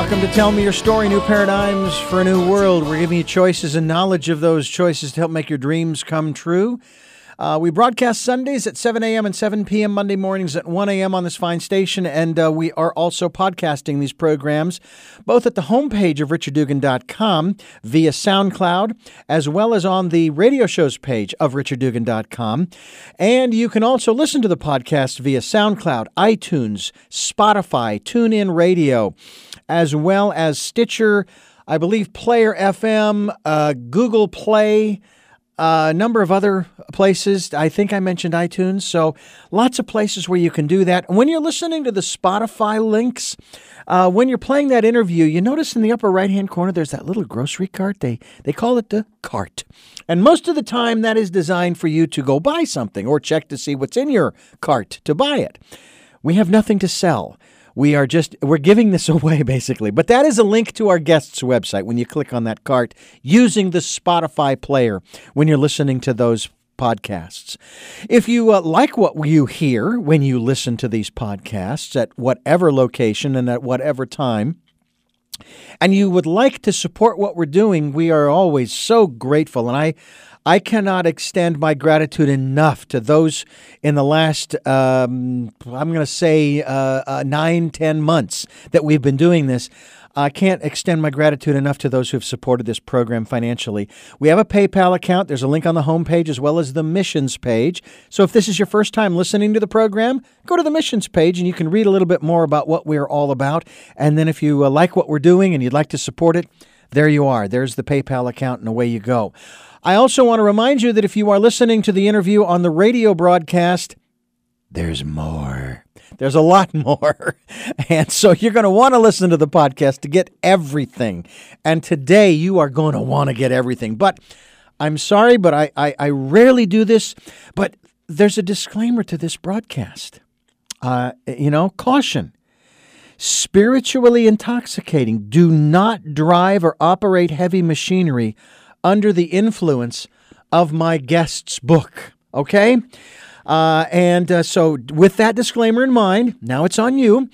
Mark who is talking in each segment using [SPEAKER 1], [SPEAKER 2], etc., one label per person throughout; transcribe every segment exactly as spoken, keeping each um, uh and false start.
[SPEAKER 1] Welcome to Tell Me Your Story, New Paradigms for a New World. We're giving you choices and knowledge of those choices to help make your dreams come true. Uh, we broadcast Sundays at seven a.m. and seven p.m., Monday mornings at one a.m. on this fine station, and uh, we are also podcasting these programs both at the homepage of richard dugan dot com via SoundCloud, as well as on the radio shows page of richard dugan dot com. And you can also listen to the podcast via SoundCloud, iTunes, Spotify, TuneIn Radio, as well as Stitcher, I believe Player F M, uh, Google Play, a number of other places. I think I mentioned iTunes, so lots of places where you can do that. And when you're listening to the Spotify links, uh, when you're playing that interview, you notice in the upper right-hand corner there's that little grocery cart. They they call it the cart. And most of the time that is designed for you to go buy something or check to see what's in your cart to buy it. We have nothing to sell. We are just, we're giving this away, basically. But that is a link to our guest's website when you click on that cart using the Spotify player when you're listening to those podcasts. If you uh, like what you hear when you listen to these podcasts at whatever location and at whatever time, and you would like to support what we're doing, we are always so grateful. And I I cannot extend my gratitude enough to those in the last, um, I'm going to say, uh, uh, nine, ten months that we've been doing this. I can't extend my gratitude enough to those who have supported this program financially. We have a PayPal account. There's a link on the homepage as well as the missions page. So if this is your first time listening to the program, go to the missions page and you can read a little bit more about what we're all about. And then if you uh, like what we're doing and you'd like to support it, there you are. There's the PayPal account and away you go. I also want to remind you that if you are listening to the interview on the radio broadcast, there's more. There's a lot more. And so you're going to want to listen to the podcast to get everything. And today you are going to want to get everything. But I'm sorry, but I, I, I rarely do this. But there's a disclaimer to this broadcast. Uh, you know, caution. Spiritually intoxicating. Do not drive or operate heavy machinery under the influence of my guest's book, okay? Uh, and uh, so with that disclaimer in mind, now it's on you.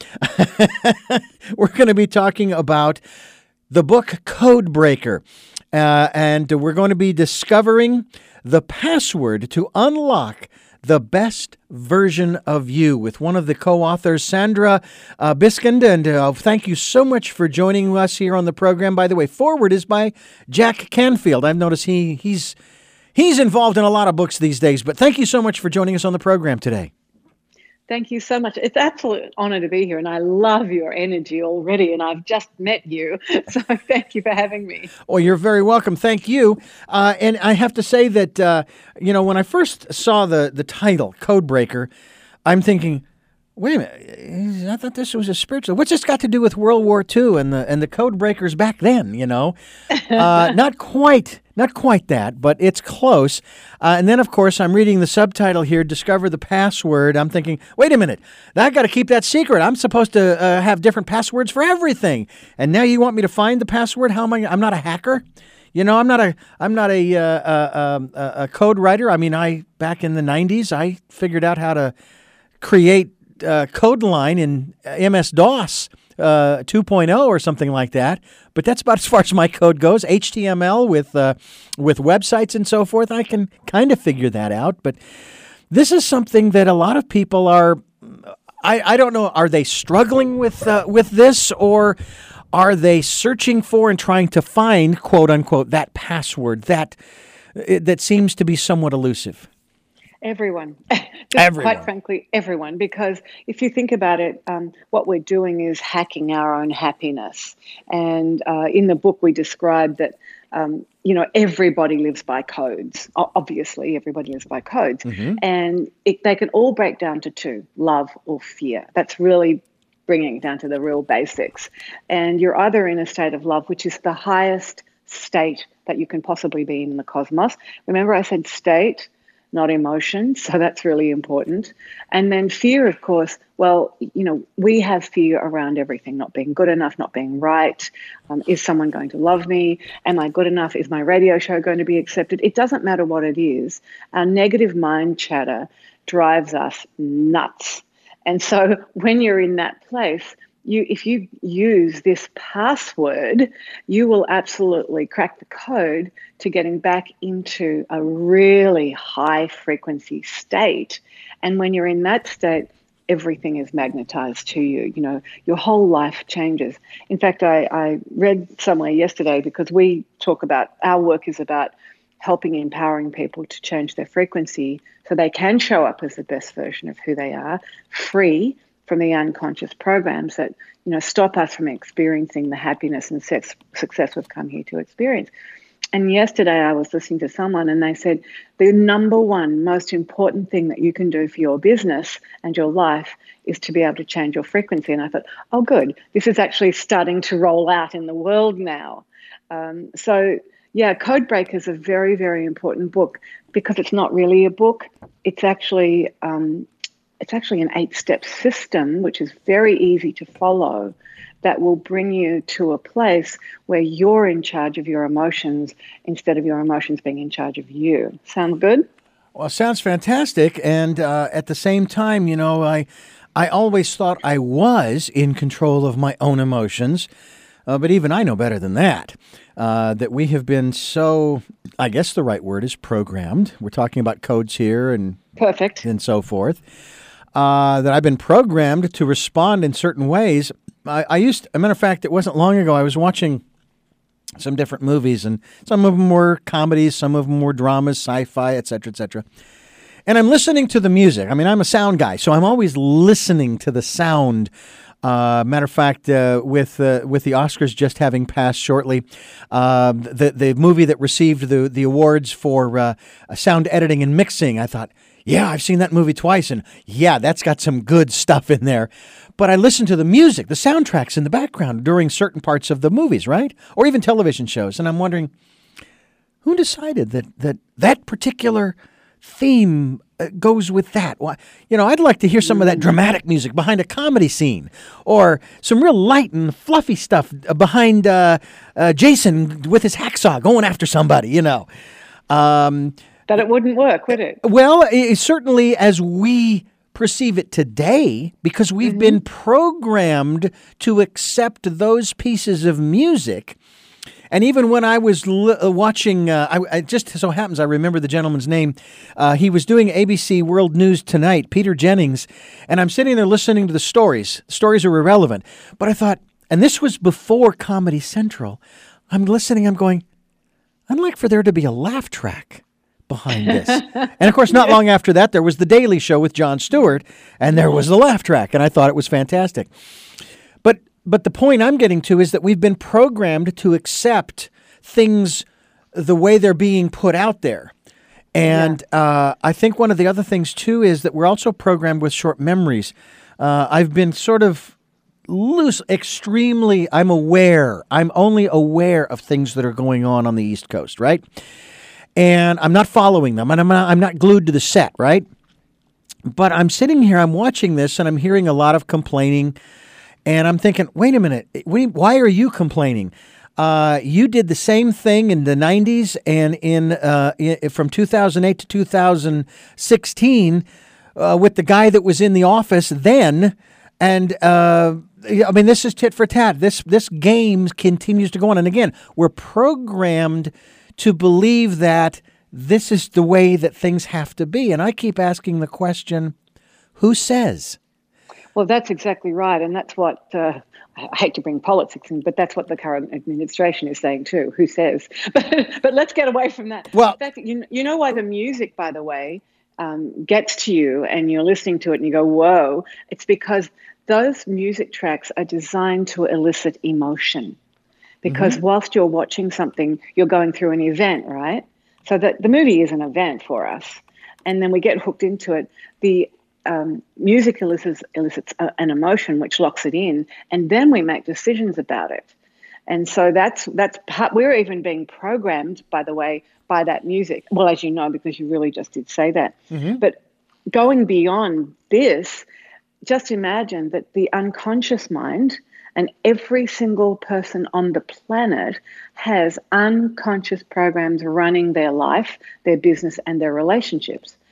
[SPEAKER 1] We're going to be talking about the book Code Breaker, uh, and we're going to be discovering the password to unlock the best version of you with one of the co-authors, Sandra uh, Biskind. And uh, thank you so much for joining us here on the program. By the way, forward is by Jack Canfield. I've noticed he he's he's involved in a lot of books these days. But thank you so much for joining us on the program today.
[SPEAKER 2] Thank you so much. It's an absolute honor to be here, and I love your energy already, and I've just met you, so thank you for having me.
[SPEAKER 1] Well, you're very welcome. Thank you. Uh, and I have to say that, uh, you know, when I first saw the, the title, Code Breaker, I'm thinking, wait a minute, I thought this was a spiritual. What's this got to do with World War Two and the and the code breakers back then, you know? Uh, not quite, not quite that, but it's close. Uh, and then, of course, I'm reading the subtitle here, Discover the Password. I'm thinking, wait a minute, I got to keep that secret. I'm supposed to uh, have different passwords for everything. And now you want me to find the password? How am I? I'm not a hacker. You know, I'm not a I'm not a uh, uh, uh, a code writer. I mean, I back in the nineties, I figured out how to create Uh, code line in M S DOS uh, two point oh or something like that, but that's about as far as my code goes. H T M L with uh, with websites and so forth, I can kind of figure that out. But this is something that a lot of people are. I, I don't know. Are they struggling with uh, with this, or are they searching for and trying to find, quote unquote, that password that that seems to be somewhat elusive?
[SPEAKER 2] Everyone.
[SPEAKER 1] Everyone.
[SPEAKER 2] Quite frankly, everyone. Because if you think about it, um, what we're doing is hacking our own happiness. And uh, in the book, we describe that, um, you know, everybody lives by codes. O- obviously, everybody lives by codes. Mm-hmm. And it, they can all break down to two, love or fear. That's really bringing it down to the real basics. And you're either in a state of love, which is the highest state that you can possibly be in the cosmos. Remember, I said state, not emotion. So that's really important. And then fear, of course, well, you know, we have fear around everything, not being good enough, not being right. Um, is someone going to love me? Am I good enough? Is my radio show going to be accepted? It doesn't matter what it is. Our negative mind chatter drives us nuts. And so when you're in that place, you if you use this password, you will absolutely crack the code to getting back into a really high frequency state. And when you're in that state, everything is magnetized to you. You know, your whole life changes. In fact, I, I read somewhere yesterday, because we talk about, our work is about helping, empowering people to change their frequency so they can show up as the best version of who they are, free from the unconscious programs that, you know, stop us from experiencing the happiness and sex, success we've come here to experience. And yesterday I was listening to someone and they said, the number one most important thing that you can do for your business and your life is to be able to change your frequency. And I thought, oh, good. This is actually starting to roll out in the world now. Um, so, yeah, Codebreaker is a very, very important book, because it's not really a book. It's actually um, it's actually an eight-step system, which is very easy to follow, that will bring you to a place where you're in charge of your emotions instead of your emotions being in charge of you. Sound good?
[SPEAKER 1] Well, it sounds fantastic. And uh, at the same time, you know, I, I always thought I was in control of my own emotions. Uh, but even I know better than that, uh, that we have been so, I guess the right word is programmed. We're talking about codes here and
[SPEAKER 2] perfect
[SPEAKER 1] and so forth, uh, that I've been programmed to respond in certain ways. I, I used, a matter of fact, it wasn't long ago, I was watching some different movies, and some of them were comedies, some of them were dramas, sci-fi, et cetera, et cetera. And I'm listening to the music. I mean, I'm a sound guy, so I'm always listening to the sound. Uh, matter of fact, uh, with uh, with the Oscars just having passed shortly, uh, the the movie that received the the awards for uh, sound editing and mixing, I thought, yeah, I've seen that movie twice, and yeah, that's got some good stuff in there. But I listened to the music, the soundtracks in the background during certain parts of the movies, right? Or even television shows, and I'm wondering, who decided that that, that particular theme uh, goes with that? Why, you know, I'd like to hear some of that dramatic music behind a comedy scene, or some real light and fluffy stuff behind uh, uh, Jason with his hacksaw going after somebody, you know. Um,
[SPEAKER 2] that it wouldn't work, would it?
[SPEAKER 1] Well, it, certainly as we perceive it today, because we've mm-hmm. been programmed to accept those pieces of music. And even when I was l- watching, uh, I, I just so happens I remember the gentleman's name. Uh, he was doing A B C World News Tonight, Peter Jennings, and I'm sitting there listening to the stories. The stories are irrelevant. But I thought, and this was before Comedy Central, I'm listening, I'm going, I'd like for there to be a laugh track behind this. And of course, not long after that, there was The Daily Show with Jon Stewart, and there was the laugh track, and I thought it was fantastic. But But the point I'm getting to is that we've been programmed to accept things the way they're being put out there. And yeah. uh, I think one of the other things, too, is that we're also programmed with short memories. Uh, I've been sort of loose, extremely, I'm aware, I'm only aware of things that are going on on the East Coast, right? And I'm not following them, and I'm not, I'm not glued to the set, right? But I'm sitting here, I'm watching this, and I'm hearing a lot of complaining. And I'm thinking, wait a minute, why are you complaining? Uh, you did the same thing in the nineties and in, uh, in from two thousand eight to two thousand sixteen uh, with the guy that was in the office then. And uh, I mean, this is tit for tat. This this game continues to go on. And again, we're programmed to believe that this is the way that things have to be. And I keep asking the question, who says?
[SPEAKER 2] Well, that's exactly right. And that's what, uh, I hate to bring politics in, but that's what the current administration is saying too. Who says? But, but let's get away from that.
[SPEAKER 1] Well,
[SPEAKER 2] in fact, you, you know why the music, by the way, um, gets to you and you're listening to it and you go, whoa, it's because those music tracks are designed to elicit emotion. Because mm-hmm. whilst you're watching something, you're going through an event, right? So that the movie is an event for us. And then we get hooked into it. The Um, music elicits, elicits a, an emotion which locks it in, and then we make decisions about it. And so that's that's part, we're even being programmed, by the way, by that music. Well, as you know, because you really just did say that. Mm-hmm. But going beyond this, just imagine that the unconscious mind, and every single person on the planet has unconscious programs running their life, their business, and their relationships.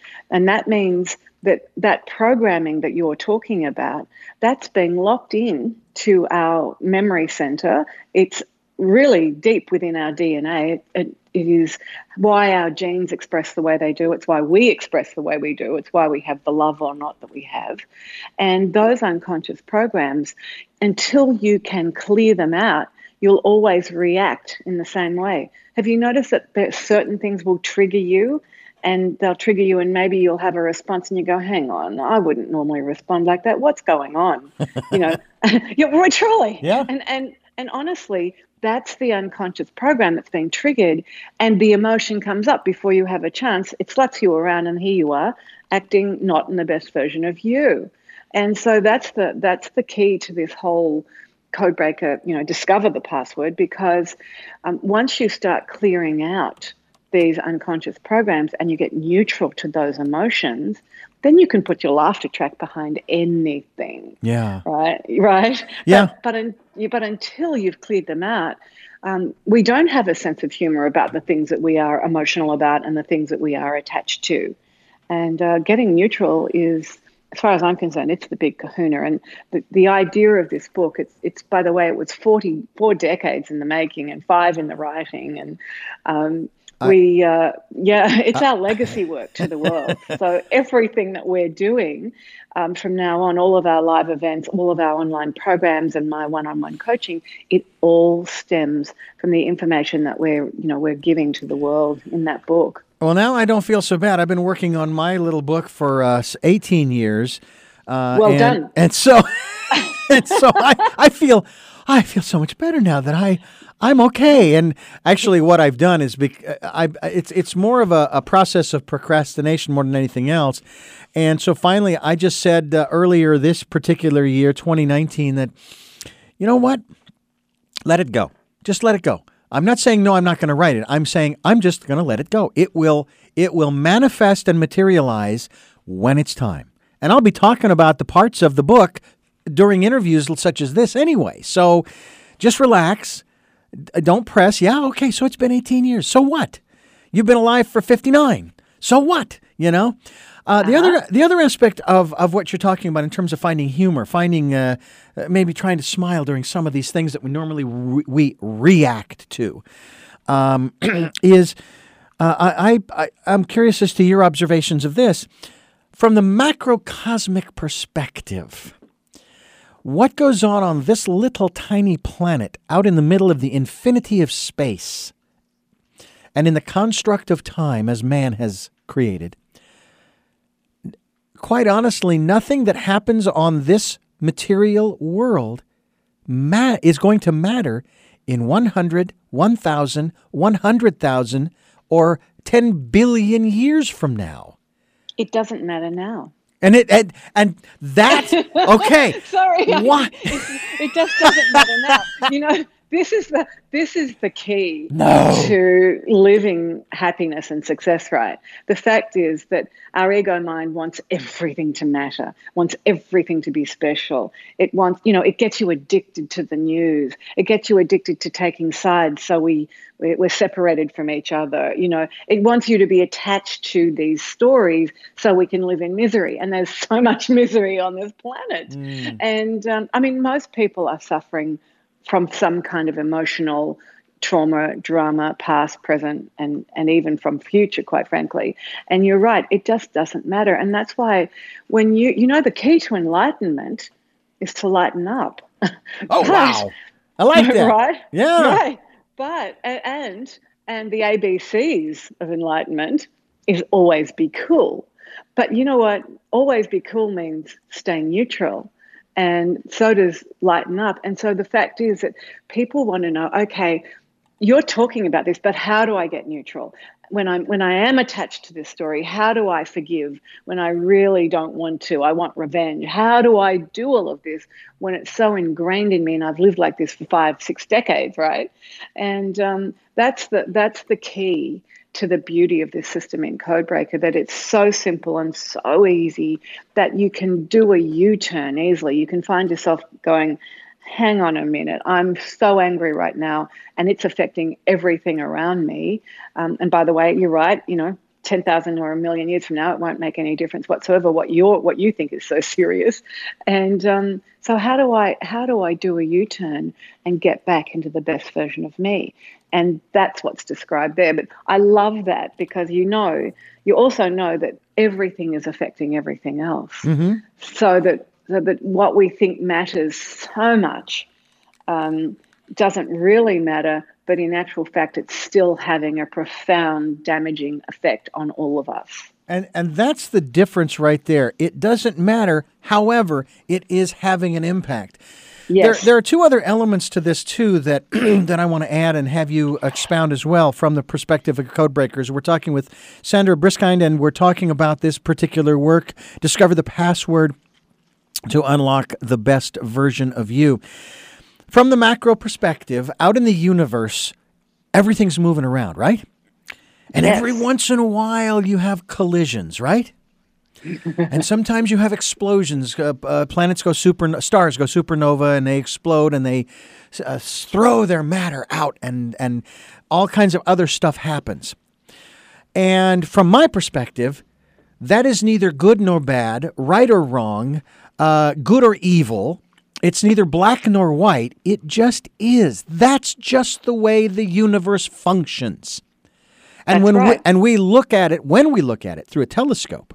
[SPEAKER 2] And that means that that programming that you're talking about, that's being locked in to our memory center. It's really deep within our D N A. It, it, it is why our genes express the way they do. It's why we express the way we do. It's why we have the love or not that we have. And those unconscious programs, until you can clear them out, you'll always react in the same way. Have you noticed that there, certain things will trigger you, and they'll trigger you, and maybe you'll have a response and you go, hang on, I wouldn't normally respond like that. What's going on? You know, yeah, well, truly.
[SPEAKER 1] Yeah.
[SPEAKER 2] And, and, and honestly, that's the unconscious program that's been triggered, and the emotion comes up before you have a chance. It slaps you around, and here you are acting not in the best version of you. And so that's the that's the key to this whole Codebreaker, you know, discover the password, because um, once you start clearing out these unconscious programs and you get neutral to those emotions, then you can put your laughter track behind anything.
[SPEAKER 1] Yeah.
[SPEAKER 2] Right. Right.
[SPEAKER 1] Yeah.
[SPEAKER 2] But but, un, but until you've cleared them out, um, we don't have a sense of humor about the things that we are emotional about and the things that we are attached to. And uh, getting neutral is, as far as I'm concerned, it's the big kahuna. And the, the idea of this book, it's, it's, by the way, it was forty-four decades in the making and five in the writing. And um, we, uh, yeah, it's our legacy work to the world. So everything that we're doing um, from now on, all of our live events, all of our online programs and my one-on-one coaching, it all stems from the information that we're, you know, we're giving to the world in that book.
[SPEAKER 1] Well, now I don't feel so bad. I've been working on my little book for uh, eighteen years. Uh,
[SPEAKER 2] well
[SPEAKER 1] and,
[SPEAKER 2] done.
[SPEAKER 1] And so, and so I, I feel, I feel so much better now that I, I'm okay. And actually, what I've done is, bec- I, it's it's more of a, a process of procrastination more than anything else. And so finally, I just said uh, earlier this particular year, twenty nineteen, that, you know what, let it go. Just let it go. I'm not saying, no, I'm not going to write it. I'm saying I'm just going to let it go. It will it will manifest and materialize when it's time. And I'll be talking about the parts of the book during interviews such as this anyway. So just relax. Don't press. Yeah, okay, so it's been eighteen years. So what? You've been alive for fifty-nine. So what? You know? Uh, the
[SPEAKER 2] Uh-huh.
[SPEAKER 1] other the other aspect of, of what you're talking about in terms of finding humor, finding uh, maybe trying to smile during some of these things that we normally re- we react to, um, is uh, I, I I'm curious as to your observations of this from the macrocosmic perspective. What goes on on this little tiny planet out in the middle of the infinity of space and in the construct of time as man has created? Quite honestly, nothing that happens on this material world ma- is going to matter in one hundred, one thousand, one hundred thousand, or ten billion years from now.
[SPEAKER 2] It doesn't matter now.
[SPEAKER 1] And it and, and that, okay.
[SPEAKER 2] Sorry.
[SPEAKER 1] Why?
[SPEAKER 2] It, it just doesn't matter now. You know, this is the this is the key
[SPEAKER 1] No.
[SPEAKER 2] to living happiness and success, right? The fact is that our ego mind wants everything to matter, wants everything to be special. It wants, you know, it gets you addicted to the news. It gets you addicted to taking sides, so we we're separated from each other. You know, it wants you to be attached to these stories so we can live in misery. And there's so much misery on this planet. Mm. And um, I mean, most people are suffering from some kind of emotional trauma, drama, past, present, and, and even from future, quite frankly. And you're right, it just doesn't matter. And that's why when you, you know, the key to enlightenment is to lighten up.
[SPEAKER 1] Oh,
[SPEAKER 2] but,
[SPEAKER 1] wow. I like that.
[SPEAKER 2] Right?
[SPEAKER 1] Yeah.
[SPEAKER 2] Right. But, and, and the A B Cs of enlightenment is always be cool. But you know what? Always be cool means stay neutral. And so does lighten up. And so the fact is that people want to know, okay, you're talking about this, but how do I get neutral? When I'm when I am attached to this story, how do I forgive when I really don't want to? I want revenge. How do I do all of this when it's so ingrained in me and I've lived like this for five, six decades, right? And um, that's the that's the key to the beauty of this system in Codebreaker, that it's so simple and so easy that you can do a U-turn easily. You can find yourself going, hang on a minute, I'm so angry right now and it's affecting everything around me. Um, and by the way, you're right, you know, ten thousand or a million years from now, it won't make any difference whatsoever what you're, what you think is so serious. And um, so how do I, how do I do a U-turn and get back into the best version of me? And that's what's described there. But I love that because you know, you also know that everything is affecting everything else.
[SPEAKER 1] Mm-hmm.
[SPEAKER 2] So that so that what we think matters so much um, doesn't really matter, but in actual fact, it's still having a profound damaging effect on all of us.
[SPEAKER 1] And and that's the difference right there. It doesn't matter. However, it is having an impact.
[SPEAKER 2] Yes.
[SPEAKER 1] There, there are two other elements to this, too, that that I want to add and have you expound as well from the perspective of Codebreakers. We're talking with Sandra Briskind, and we're talking about this particular work, Discover the Password to Unlock the Best Version of You. From the macro perspective, out in the universe, everything's moving around, right? And
[SPEAKER 2] yes.
[SPEAKER 1] every once in a while, you have collisions, right? And sometimes you have explosions. Uh, uh, planets go super, stars go supernova, and they explode, and they uh, throw their matter out, and and all kinds of other stuff happens. And from my perspective, that is neither good nor bad, right or wrong, uh, good or evil. It's neither black nor white. It just is. That's just the way the universe functions. And
[SPEAKER 2] That's
[SPEAKER 1] when
[SPEAKER 2] right.
[SPEAKER 1] we, and we look at it, when we look at it through a telescope,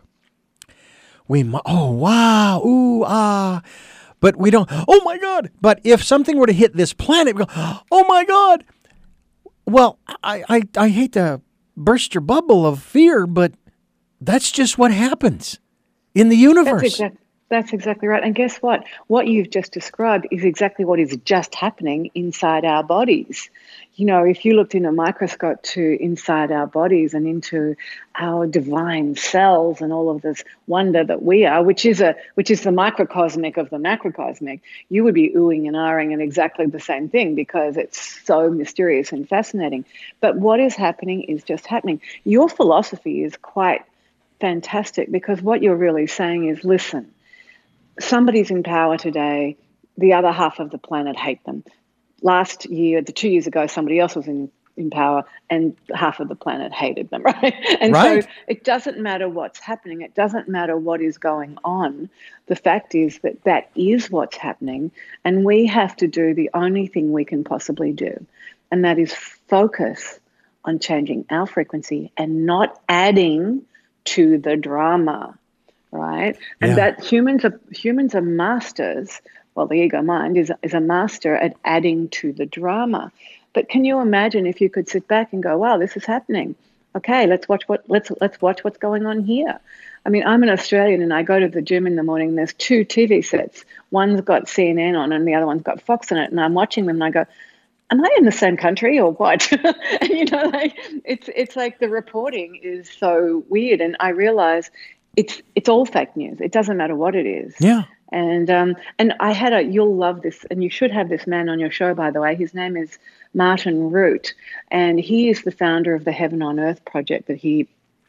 [SPEAKER 1] we, oh, wow, ooh, ah, but we don't, oh my God. But if something were to hit this planet, we go, oh my God. Well, I, I, I hate to burst your bubble of fear, but that's just what happens in the universe.
[SPEAKER 2] That's exactly, that's exactly right. And guess what? What you've just described is exactly what is just happening inside our bodies. You know, if you looked in a microscope to inside our bodies and into our divine cells and all of this wonder that we are, which is a which is the microcosmic of the macrocosmic, you would be oohing and ahhing at exactly the same thing because it's so mysterious and fascinating. But what is happening is just happening. Your philosophy is quite fantastic because what you're really saying is, listen, somebody's in power today, the other half of the planet hate them. Last year, the two years ago, somebody else was in, in power and half of the planet hated them, right? And
[SPEAKER 1] right.
[SPEAKER 2] so it doesn't matter what's happening. It doesn't matter what is going on. The fact is that that is what's happening, and we have to do the only thing we can possibly do, and that is focus on changing our frequency and not adding to the drama, right? And
[SPEAKER 1] Yeah.
[SPEAKER 2] that humans are humans are masters. Well, the ego mind is is a master at adding to the drama. But can you imagine if you could sit back and go, "Wow, this is happening. Okay, let's watch what let's let's watch what's going on here." I mean, I'm an Australian and I go to the gym in the morning and there's two T V sets. One's got C N N on and the other one's got Fox on it, and I'm watching them and I go, am I in the same country or what? And, you know, like it's it's like the reporting is so weird, and I realize it's it's all fake news. It doesn't matter what it is.
[SPEAKER 1] Yeah.
[SPEAKER 2] And um and I had a you'll love this, and you should have this man on your show, by the way. His name is Martin Root, and he is the founder of the Heaven on Earth project that he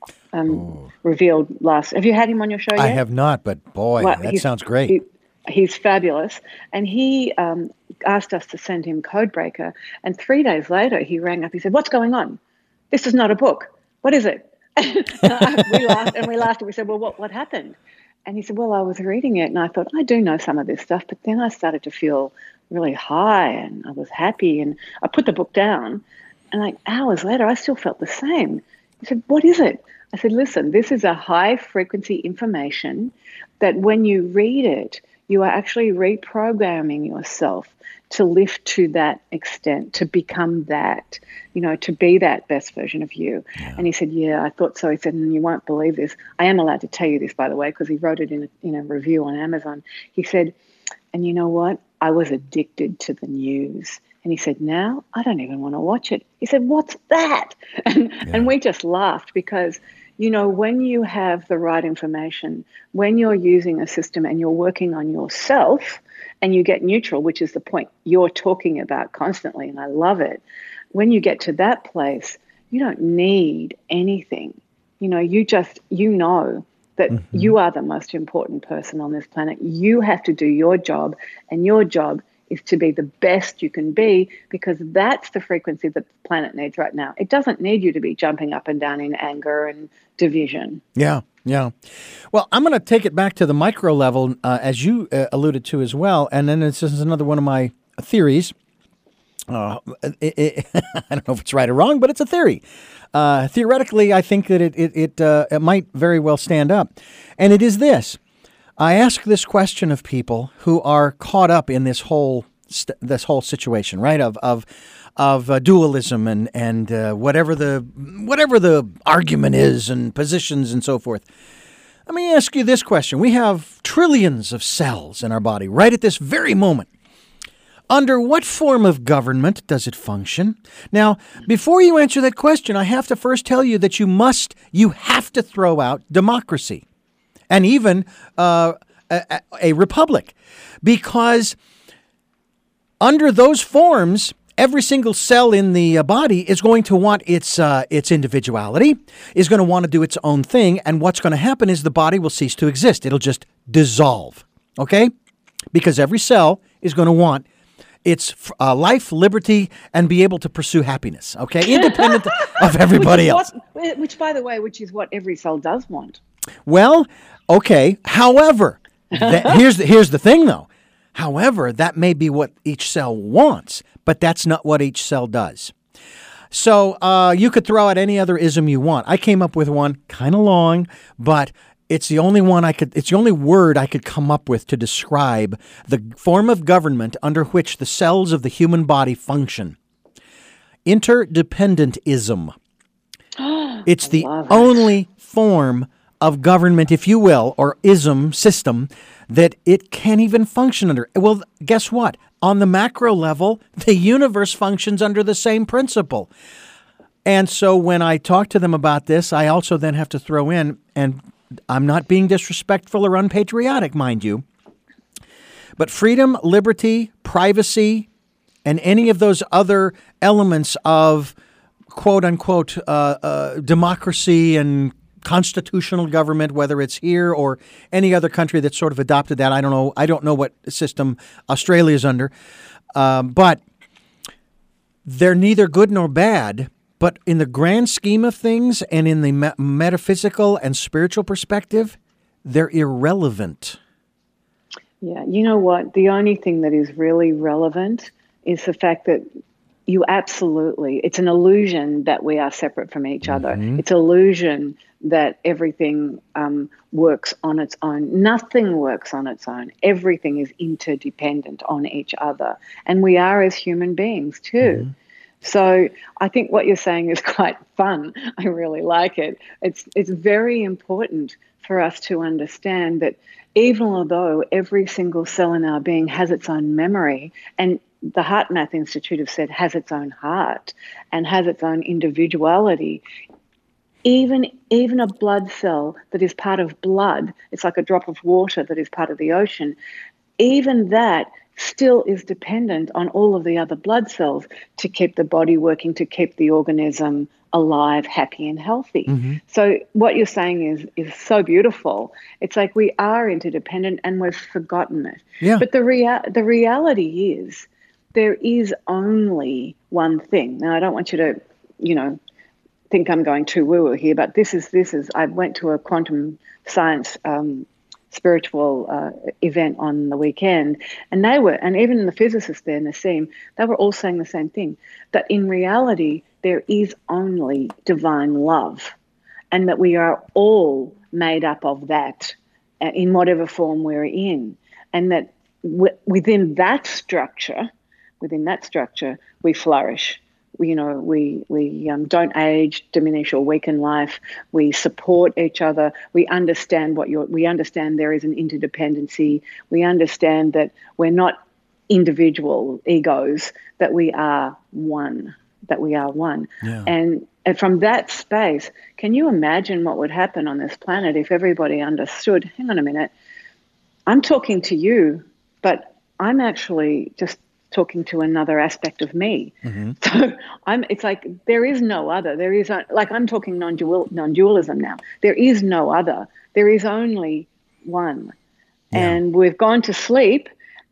[SPEAKER 2] um, revealed last. Have you had him on your show yet?
[SPEAKER 1] I have not, but boy,
[SPEAKER 2] Well,
[SPEAKER 1] that
[SPEAKER 2] he's-
[SPEAKER 1] sounds great.
[SPEAKER 2] he- he's fabulous. And he um, asked us to send him Codebreaker. And three days later, he rang up. He said, "What's going on? This is not a book. What is it?" we laughed and we laughed and we said, "Well, what, what happened?" And he said, "Well, I was reading it and I thought, I do know some of this stuff, but then I started to feel really high and I was happy and I put the book down, and like hours later, I still felt the same." He said, "What is it?" I said, "Listen, this is a high frequency information that when you read it, you are actually reprogramming yourself to lift to that extent, to become that, you know, to be that best version of you." Yeah. And he said, "Yeah, I thought so." He said, "And you won't believe this. I am allowed to tell you this, by the way, because he wrote it in a, in a review on Amazon." He said, "And you know what? I was addicted to the news." And he said, "Now I don't even want to watch it." He said, "What's that?" And, yeah. and we just laughed because, you know, when you have the right information, when you're using a system and you're working on yourself and you get neutral, which is the point you're talking about constantly, and I love it. When you get to that place, you don't need anything. You know, you just, you know that mm-hmm. you are the most important person on this planet. You have to do your job, and your job is to be the best you can be, because that's the frequency that the planet needs right now. It doesn't need you to be jumping up and down in anger and division.
[SPEAKER 1] Yeah, yeah. Well, I'm going to take it back to the micro level, uh, as you uh, alluded to as well, and then this is another one of my theories. Uh, it, it, I don't know if it's right or wrong, but it's a theory. Uh, theoretically, I think that it it it, uh, it might very well stand up, and it is this. I ask this question of people who are caught up in this whole st- this whole situation, right? Of of of uh, dualism and and uh, whatever the whatever the argument is and positions and so forth. Let me ask you this question: we have trillions of cells in our body right at this very moment. Under what form of government does it function? Now, before you answer that question, I have to first tell you that you must, you have to throw out democracy and even uh, a, a republic, because under those forms, every single cell in the uh, body is going to want its uh, its individuality, is going to want to do its own thing, and what's going to happen is the body will cease to exist. It'll just dissolve, okay? Because every cell is going to want its uh, life, liberty, and be able to pursue happiness, okay? Independent of everybody
[SPEAKER 2] which
[SPEAKER 1] else.
[SPEAKER 2] What, which, by the way, which is what every cell does want.
[SPEAKER 1] Well, okay. However, that, here's the, here's the thing, though. However, that may be what each cell wants, but that's not what each cell does. So uh, you could throw out any other ism you want. I came up with one, kind of long, but it's the only one I could, it's the only word I could come up with to describe the form of government under which the cells of the human body function. Interdependentism. It's the only form of government, if you will, or ism system that it can't even function under. Well, guess what? On the macro level, the universe functions under the same principle. And so when I talk to them about this, I also then have to throw in, and I'm not being disrespectful or unpatriotic, mind you, but freedom, liberty, privacy, and any of those other elements of quote-unquote uh, uh, democracy and constitutional government, whether it's here or any other country that's sort of adopted that. I don't know. I don't know what system Australia is under, um, but they're neither good nor bad. But in the grand scheme of things and in the me- metaphysical and spiritual perspective, they're irrelevant.
[SPEAKER 2] Yeah, you know what? The only thing that is really relevant is the fact that you absolutely, it's an illusion that we are separate from each other. Mm-hmm. It's an illusion that everything um, works on its own. Nothing works on its own. Everything is interdependent on each other. And we are as human beings too. Mm-hmm. So I think what you're saying is quite fun. I really like it. It's it's very important for us to understand that even although every single cell in our being has its own memory, and the HeartMath Institute have said has its own heart and has its own individuality, even, even a blood cell that is part of blood, it's like a drop of water that is part of the ocean, even that still is dependent on all of the other blood cells to keep the body working, to keep the organism alive, happy and healthy. Mm-hmm. So what you're saying is is so beautiful. It's like we are interdependent and we've forgotten it.
[SPEAKER 1] Yeah.
[SPEAKER 2] But the rea- the reality is there is only one thing. Now, I don't want you to, you know, think I'm going too woo-woo here, but this is, this is, I went to a quantum science um spiritual uh, event on the weekend, and they were, and even the physicists there, Nassim, they were all saying the same thing, that in reality there is only divine love, and that we are all made up of that uh, in whatever form we're in, and that w- within that structure, within that structure, we flourish. We, you know, we we um, don't age, diminish, or weaken life. We support each other. We understand what you're. We understand there is an interdependency. We understand that we're not individual egos. That we are one. That we are one. Yeah. And and from that space, can you imagine what would happen on this planet if everybody understood? Hang on a minute. I'm talking to you, but I'm actually just talking to another aspect of me. Mm-hmm. So I'm, it's like there is no other. There is, like I'm talking non-dual, non-dualism now. There is no other. There is only one. Yeah. And we've gone to sleep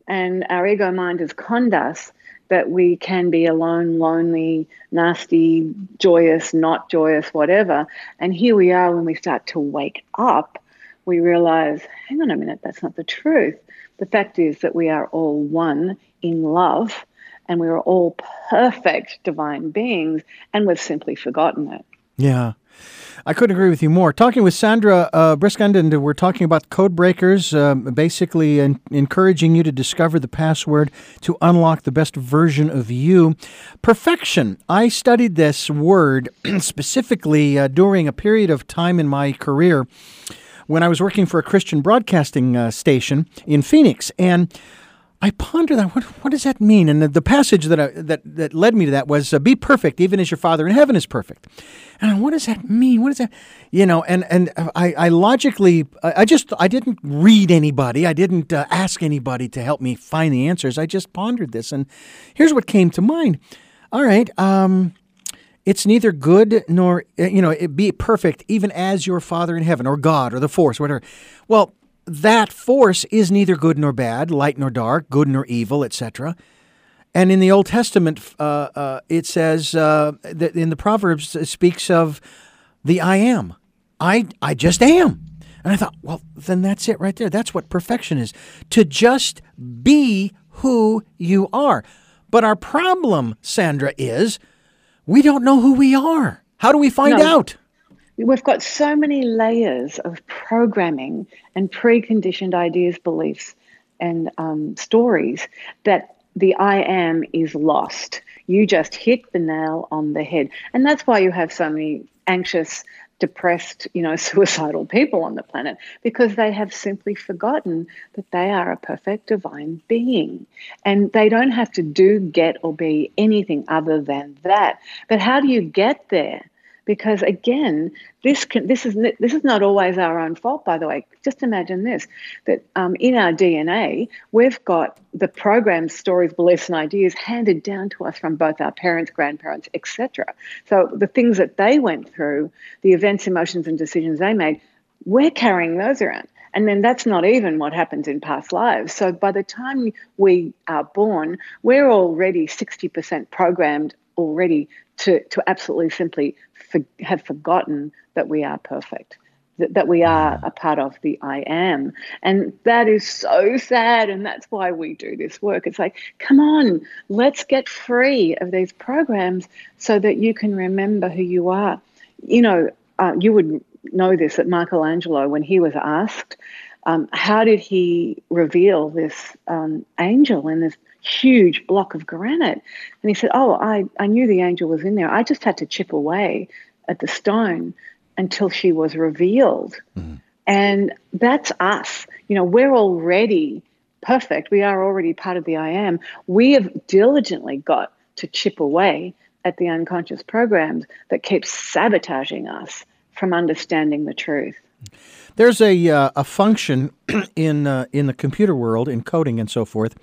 [SPEAKER 2] And our ego mind has conned us that we can be alone, lonely, nasty, joyous, not joyous, whatever. And here we are when we start to wake up, we realize, hang on a minute, that's not the truth. The fact is that we are all one in love, and we are all perfect divine beings, and we've simply forgotten it.
[SPEAKER 1] Yeah. I couldn't agree with you more. Talking with Sandra uh, Briskand, we're talking about code breakers, uh, basically en- encouraging you to discover the password to unlock the best version of you. Perfection. I studied this word specifically uh, during a period of time in my career when I was working for a Christian broadcasting uh, station in Phoenix, and I pondered that. What, what does that mean? And the, the passage that, I, that that led me to that was, uh, "Be perfect, even as your Father in heaven is perfect." And what does that mean? What does that, you know? And and I, I logically, I just I didn't read anybody. I didn't uh, ask anybody to help me find the answers. I just pondered this, and here's what came to mind. All right, um, it's neither good nor, you know, it be perfect, even as your Father in heaven, or God, or the force, whatever. Well, that force is neither good nor bad, light nor dark, good nor evil, et cetera. And in the Old Testament, uh, uh, it says uh, that in the Proverbs, it speaks of the I am. I I just am. And I thought, well, then that's it right there. That's what perfection is, to just be who you are. But our problem, Sandra, is we don't know who we are. How do we find
[SPEAKER 2] No.
[SPEAKER 1] out?
[SPEAKER 2] We've got so many layers of programming and preconditioned ideas, beliefs, and um, stories that the I am is lost. You just hit the nail on the head. And that's why you have so many anxious, depressed, you know, suicidal people on the planet, because they have simply forgotten that they are a perfect divine being. And they don't have to do, get, or be anything other than that. But how do you get there? Because again, this can, this is this is not always our own fault, by the way. Just imagine this, that um, in our D N A, we've got the programs, stories, beliefs, and ideas handed down to us from both our parents, grandparents, et cetera. So the things that they went through, the events, emotions, and decisions they made, we're carrying those around. And then that's not even what happens in past lives. So by the time we are born, we're already sixty percent programmed already to, to absolutely simply for, have forgotten that we are perfect, that, that we are a part of the I am. And that is so sad. And that's why we do this work. It's like, come on, let's get free of these programs so that you can remember who you are. You know, uh, you would know this, that Michelangelo, when he was asked, um, how did he reveal this um, angel in this huge block of granite? And he said, oh, I, I knew the angel was in there. I just had to chip away at the stone until she was revealed. Mm-hmm. And that's us. You know, we're already perfect. We are already part of the I am. We have diligently got to chip away at the unconscious programs that keep sabotaging us from understanding the truth.
[SPEAKER 1] There's a uh, a function in uh, in the computer world, in coding and so forth.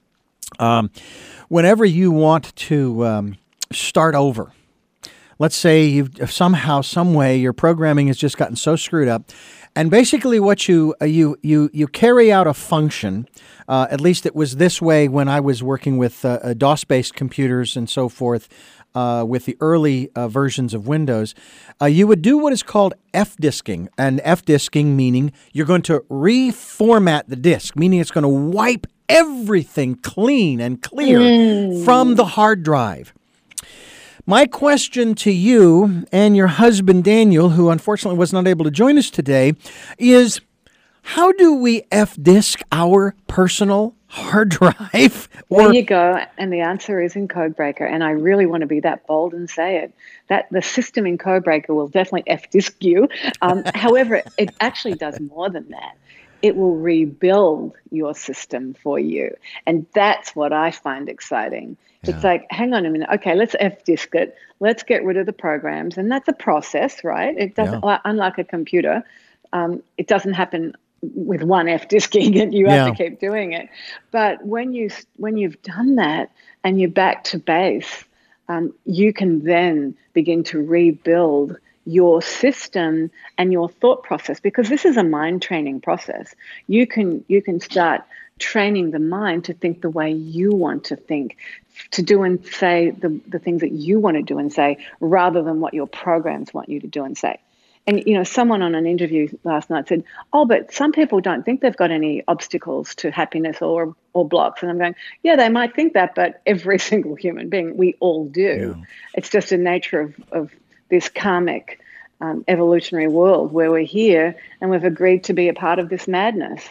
[SPEAKER 1] Um, whenever you want to um, start over, let's say you've somehow, some way, your programming has just gotten so screwed up, and basically what you uh, you you you carry out a function. Uh, at least it was this way when I was working with uh, DOS-based computers and so forth. Uh, with the early uh, versions of Windows, uh, you would do what is called F-disking, and F-disking meaning you're going to reformat the disk, meaning it's going to wipe everything clean and clear mm. from the hard drive. My question to you and your husband, Daniel, who unfortunately was not able to join us today, is how do we F-disk our personal hard drive?
[SPEAKER 2] Or, there you go. And the answer is in Codebreaker. And I really want to be that bold and say it, that the system in Codebreaker will definitely F-disk you. Um, however, it actually does more than that. It will rebuild your system for you. And that's what I find exciting. Yeah. It's like, hang on a minute. Okay, let's F-disk it. Let's get rid of the programs. And that's a process, right? It doesn't, yeah. unlike a computer, um, it doesn't happen with one F-disking, and you have yeah. to keep doing it. But when you when you've done that and you're back to base, um, you can then begin to rebuild your system and your thought process, because this is a mind training process. You can you can start training the mind to think the way you want to think, to do and say the, the things that you want to do and say, rather than what your programs want you to do and say. And, you know, someone on an interview last night said, oh, but some people don't think they've got any obstacles to happiness or or blocks. And I'm going, yeah, they might think that, but every single human being, we all do. Yeah. It's just a nature of, of this karmic um, evolutionary world where we're here and we've agreed to be a part of this madness.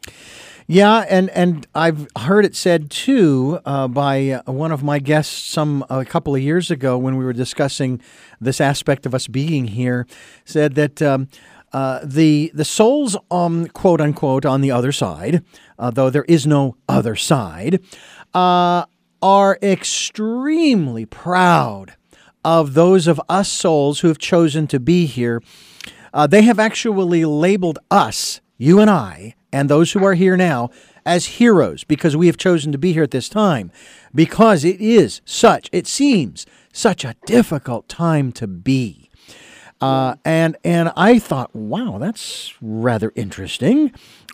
[SPEAKER 1] Yeah, and, and I've heard it said, too, uh, by uh, one of my guests some a couple of years ago when we were discussing this aspect of us being here, said that um, uh, the the souls, um, quote unquote, on the other side, uh, though there is no other side, uh, are extremely proud of those of us souls who have chosen to be here. Uh, they have actually labeled us, you and I, and those who are here now, as heroes because we have chosen to be here at this time, because it is such, it seems, such a difficult time to be. Uh, and and I thought, wow, that's rather interesting.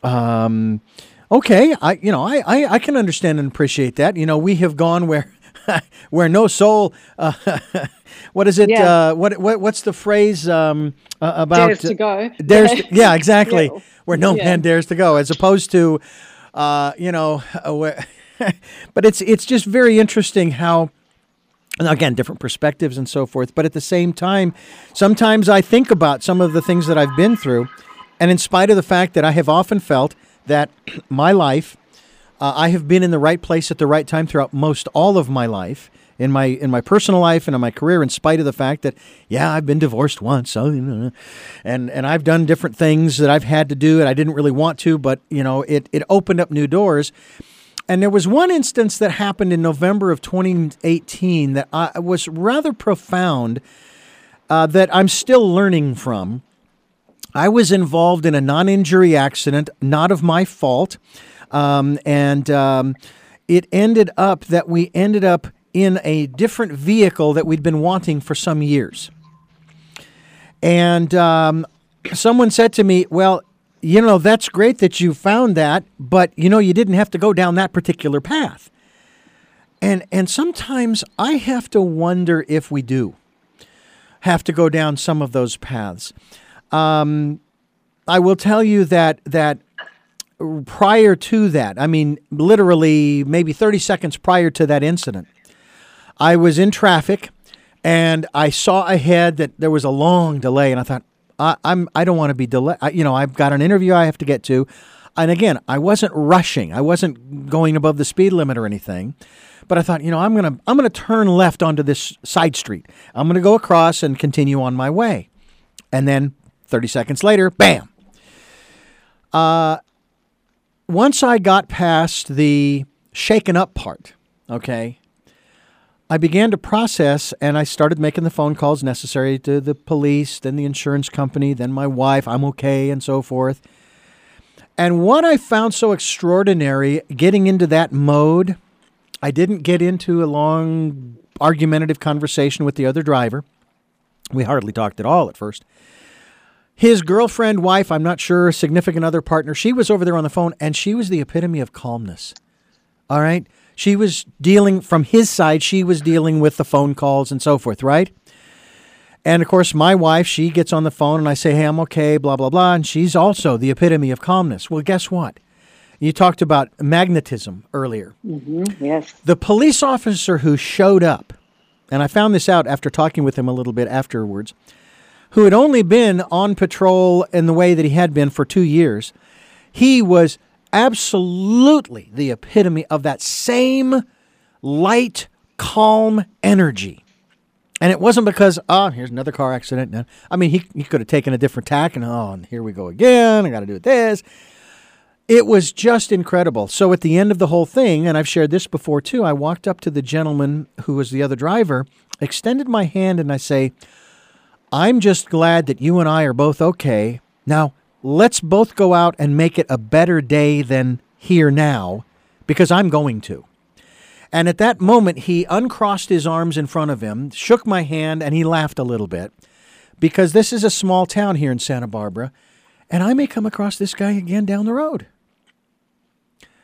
[SPEAKER 1] Um, okay, I you know I, I, I can understand and appreciate that. You know, we have gone where where no soul. Uh, what is it?
[SPEAKER 2] Yeah.
[SPEAKER 1] Uh, what what what's the phrase um, uh, about?
[SPEAKER 2] Dares to go.
[SPEAKER 1] Dares. To, yeah, exactly.
[SPEAKER 2] Yeah.
[SPEAKER 1] Where no
[SPEAKER 2] yeah.
[SPEAKER 1] man dares to go, as opposed to, uh, you know, uh, where, but it's it's just very interesting how. Again, different perspectives and so forth. But at the same time, sometimes I think about some of the things that I've been through. And in spite of the fact that I have often felt that my life, uh, I have been in the right place at the right time throughout most all of my life, in my in my personal life and in my career, in spite of the fact that, yeah, I've been divorced once. So, you know, and, and I've done different things that I've had to do and I didn't really want to. But, you know, it, it opened up new doors. And there was one instance that happened in November of twenty eighteen that I, was rather profound, uh, that I'm still learning from. I was involved in a non-injury accident, not of my fault, um, and um, it ended up that we ended up in a different vehicle that we'd been wanting for some years. And um, someone said to me, well, you know, that's great that you found that, but, you know, you didn't have to go down that particular path. And and sometimes I have to wonder if we do have to go down some of those paths. Um, I will tell you that that prior to that, I mean, literally maybe thirty seconds prior to that incident, I was in traffic and I saw ahead that there was a long delay, and I thought, I, I'm, I don't want to be delayed. You know, I've got an interview I have to get to. And again, I wasn't rushing. I wasn't going above the speed limit or anything. But I thought, you know, I'm going to I'm going to turn left onto this side street. I'm going to go across and continue on my way. And then thirty seconds later, bam. Uh, once I got past the shaken up part, okay, I began to process, and I started making the phone calls necessary to the police, then the insurance company, then my wife, I'm okay, and so forth. And what I found so extraordinary getting into that mode, I didn't get into a long argumentative conversation with the other driver. We hardly talked at all at first. His girlfriend, wife, I'm not sure, significant other partner, she was over there on the phone, and she was the epitome of calmness. All right? She was dealing, from his side, she was dealing with the phone calls and so forth, right? And, of course, my wife, she gets on the phone, and I say, hey, I'm okay, blah, blah, blah, and she's also the epitome of calmness. Well, guess what? You talked about magnetism earlier.
[SPEAKER 2] Mm-hmm, yes.
[SPEAKER 1] The police officer who showed up, and I found this out after talking with him a little bit afterwards, who had only been on patrol in the way that he had been for two years, he was absolutely the epitome of that same light, calm energy. And it wasn't because, oh, here's another car accident. I mean, he, he could have taken a different tack and, oh, and here we go again. I got to do this. It was just incredible. So at the end of the whole thing, and I've shared this before too, I walked up to the gentleman who was the other driver, extended my hand, and I say, I'm just glad that you and I are both okay. Now, let's both go out and make it a better day than here now, because I'm going to. And at that moment, he uncrossed his arms in front of him, shook my hand, and he laughed a little bit, because this is a small town here in Santa Barbara, and I may come across this guy again down the road.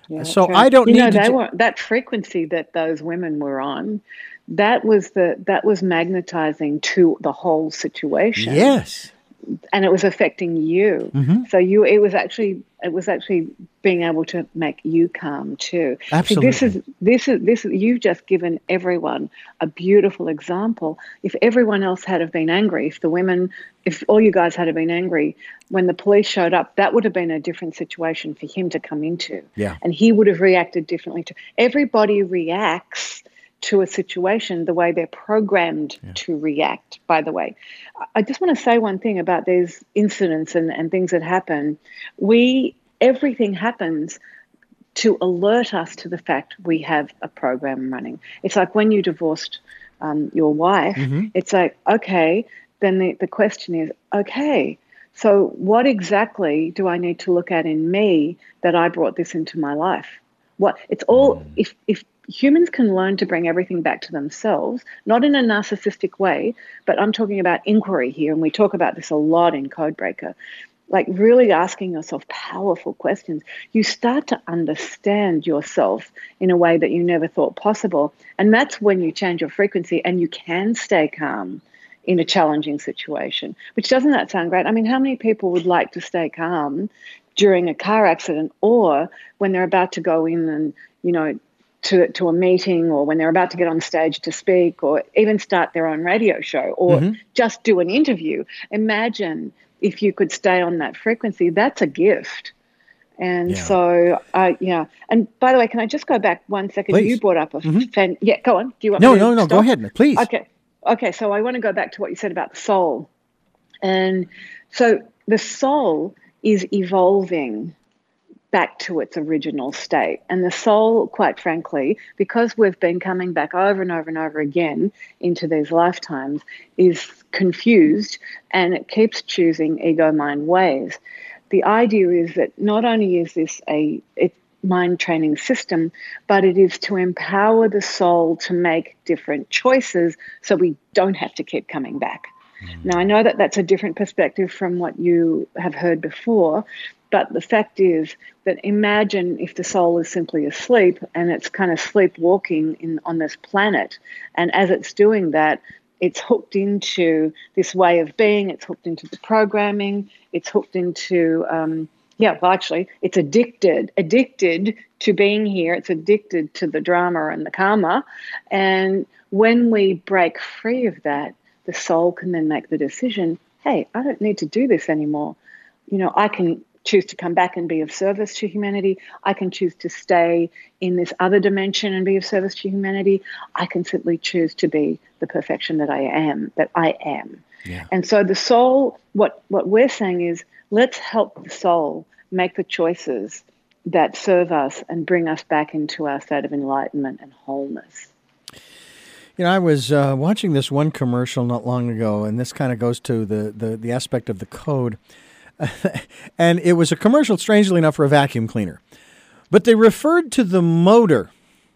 [SPEAKER 2] Yeah,
[SPEAKER 1] So
[SPEAKER 2] that's
[SPEAKER 1] I
[SPEAKER 2] right.
[SPEAKER 1] don't
[SPEAKER 2] You know,
[SPEAKER 1] need to.
[SPEAKER 2] they
[SPEAKER 1] J-
[SPEAKER 2] were that frequency that those women were on. That was the that was magnetizing to the whole situation,
[SPEAKER 1] yes.
[SPEAKER 2] and it was affecting you.
[SPEAKER 1] Mm-hmm.
[SPEAKER 2] So you, it was actually, it was actually being able to make you calm too. See, this
[SPEAKER 1] Absolutely.
[SPEAKER 2] is this is this. You've just given everyone a beautiful example. If everyone else had have been angry, if the women, if all you guys had have been angry when the police showed up, that would have been a different situation for him to come into,
[SPEAKER 1] Yeah.
[SPEAKER 2] and he would have reacted differently to. Everybody reacts to a situation the way they're programmed
[SPEAKER 1] Yeah.
[SPEAKER 2] to react, by the way. I just want to say one thing about these incidents and, and things that happen. We, everything happens to alert us to the fact we have a program running. It's like when you divorced um, your wife,
[SPEAKER 1] Mm-hmm.
[SPEAKER 2] it's like, okay, then the, the question is, okay, so what exactly do I need to look at in me that I brought this into my life? What it's all,
[SPEAKER 1] Mm.
[SPEAKER 2] if if humans can learn to bring everything back to themselves, not in a narcissistic way, but I'm talking about inquiry here, and we talk about this a lot in Codebreaker, like really asking yourself powerful questions. You start to understand yourself in a way that you never thought possible. And that's when you change your frequency and you can stay calm in a challenging situation, which doesn't that sound great? I mean, how many people would like to stay calm during a car accident or when they're about to go in and, you know, to, to a meeting, or when they're about to get on stage to speak, or even start their own radio show, or
[SPEAKER 1] Mm-hmm.
[SPEAKER 2] just do an interview? Imagine if you could stay on that frequency. That's a gift. And
[SPEAKER 1] Yeah.
[SPEAKER 2] so, uh, yeah. And by the way, can I just go back one second? You
[SPEAKER 1] Please.
[SPEAKER 2] brought up a
[SPEAKER 1] Mm-hmm.
[SPEAKER 2] fan. Yeah, go on. Do you want
[SPEAKER 1] No,
[SPEAKER 2] me to
[SPEAKER 1] no, no.
[SPEAKER 2] stop?
[SPEAKER 1] Go ahead, please.
[SPEAKER 2] Okay. Okay. So I want to go back to what you said about the soul. And so the soul is evolving back to its original state. And the soul, quite frankly, because we've been coming back over and over and over again into these lifetimes, is confused, and it keeps choosing ego mind ways. The idea is that not only is this a, a mind training system, but it is to empower the soul to make different choices so we don't have to keep coming back. Mm. Now, I know that that's a different perspective from what you have heard before, but the fact is that imagine if the soul is simply asleep and it's kind of sleepwalking in, on this planet. And as it's doing that, it's hooked into this way of being. It's hooked into the programming. It's hooked into, um, yeah, well, actually, it's addicted, addicted to being here. It's addicted to the drama and the karma. And when we break free of that, the soul can then make the decision, hey, I don't need to do this anymore. You know, I can choose to come back and be of service to humanity. I can choose to stay in this other dimension and be of service to humanity. I can simply choose to be the perfection that I am, that I am.
[SPEAKER 1] Yeah.
[SPEAKER 2] And so the soul, what, what we're saying is, let's help the soul make the choices that serve us and bring us back into our state of enlightenment and wholeness.
[SPEAKER 1] You know, I was uh, watching this one commercial not long ago, and this kind of goes to the, the, the aspect of the code. And it was a commercial, strangely enough, for a vacuum cleaner. But they referred to the motor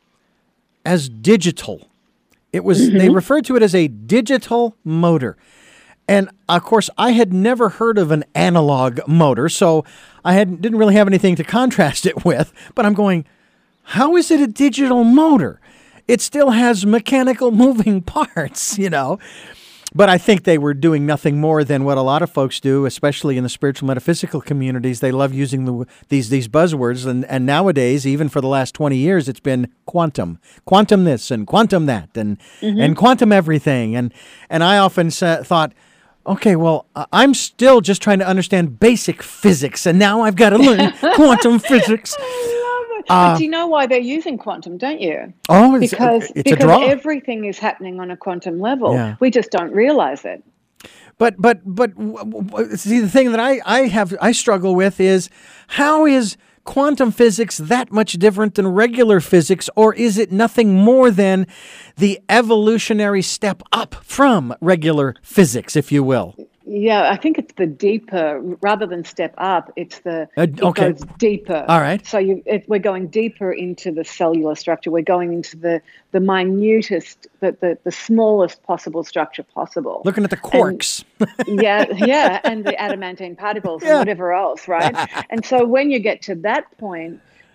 [SPEAKER 1] as digital. It was mm-hmm. They referred to it as a digital motor. And, of course, I had never heard of an analog motor, so I had, didn't really have anything to contrast it with. But I'm going, how is it a digital motor? It still has mechanical moving parts, you know. But I think they were doing nothing more than what a lot of folks do, especially in the spiritual metaphysical communities. They love using the, these these buzzwords. And, and nowadays, even for the last twenty years, it's been quantum. Quantum this and quantum that and mm-hmm. and quantum everything. And, and I often sa- thought, okay, well, I'm still just trying to understand basic physics, and now I've got to learn quantum physics.
[SPEAKER 2] Uh, but do you know why they're using quantum, don't you?
[SPEAKER 1] Oh, it's,
[SPEAKER 2] because,
[SPEAKER 1] it's
[SPEAKER 2] because
[SPEAKER 1] a draw.
[SPEAKER 2] everything is happening on a quantum level.
[SPEAKER 1] Yeah.
[SPEAKER 2] We just don't realize it.
[SPEAKER 1] But but but see, the thing that I, I have I struggle with is, how is quantum physics that much different than regular physics, or is it nothing more than the evolutionary step up from regular physics, if you will?
[SPEAKER 2] Yeah, I think it's the deeper, rather than step up, it's the,
[SPEAKER 1] uh, okay.
[SPEAKER 2] it goes deeper.
[SPEAKER 1] All right.
[SPEAKER 2] So you, it, we're going deeper into the cellular structure. We're going into the, the minutest, the, the, the smallest possible structure possible.
[SPEAKER 1] Looking at the quarks.
[SPEAKER 2] And, yeah, yeah, and the adamantine particles yeah. and whatever else, right? And so when you get to that point,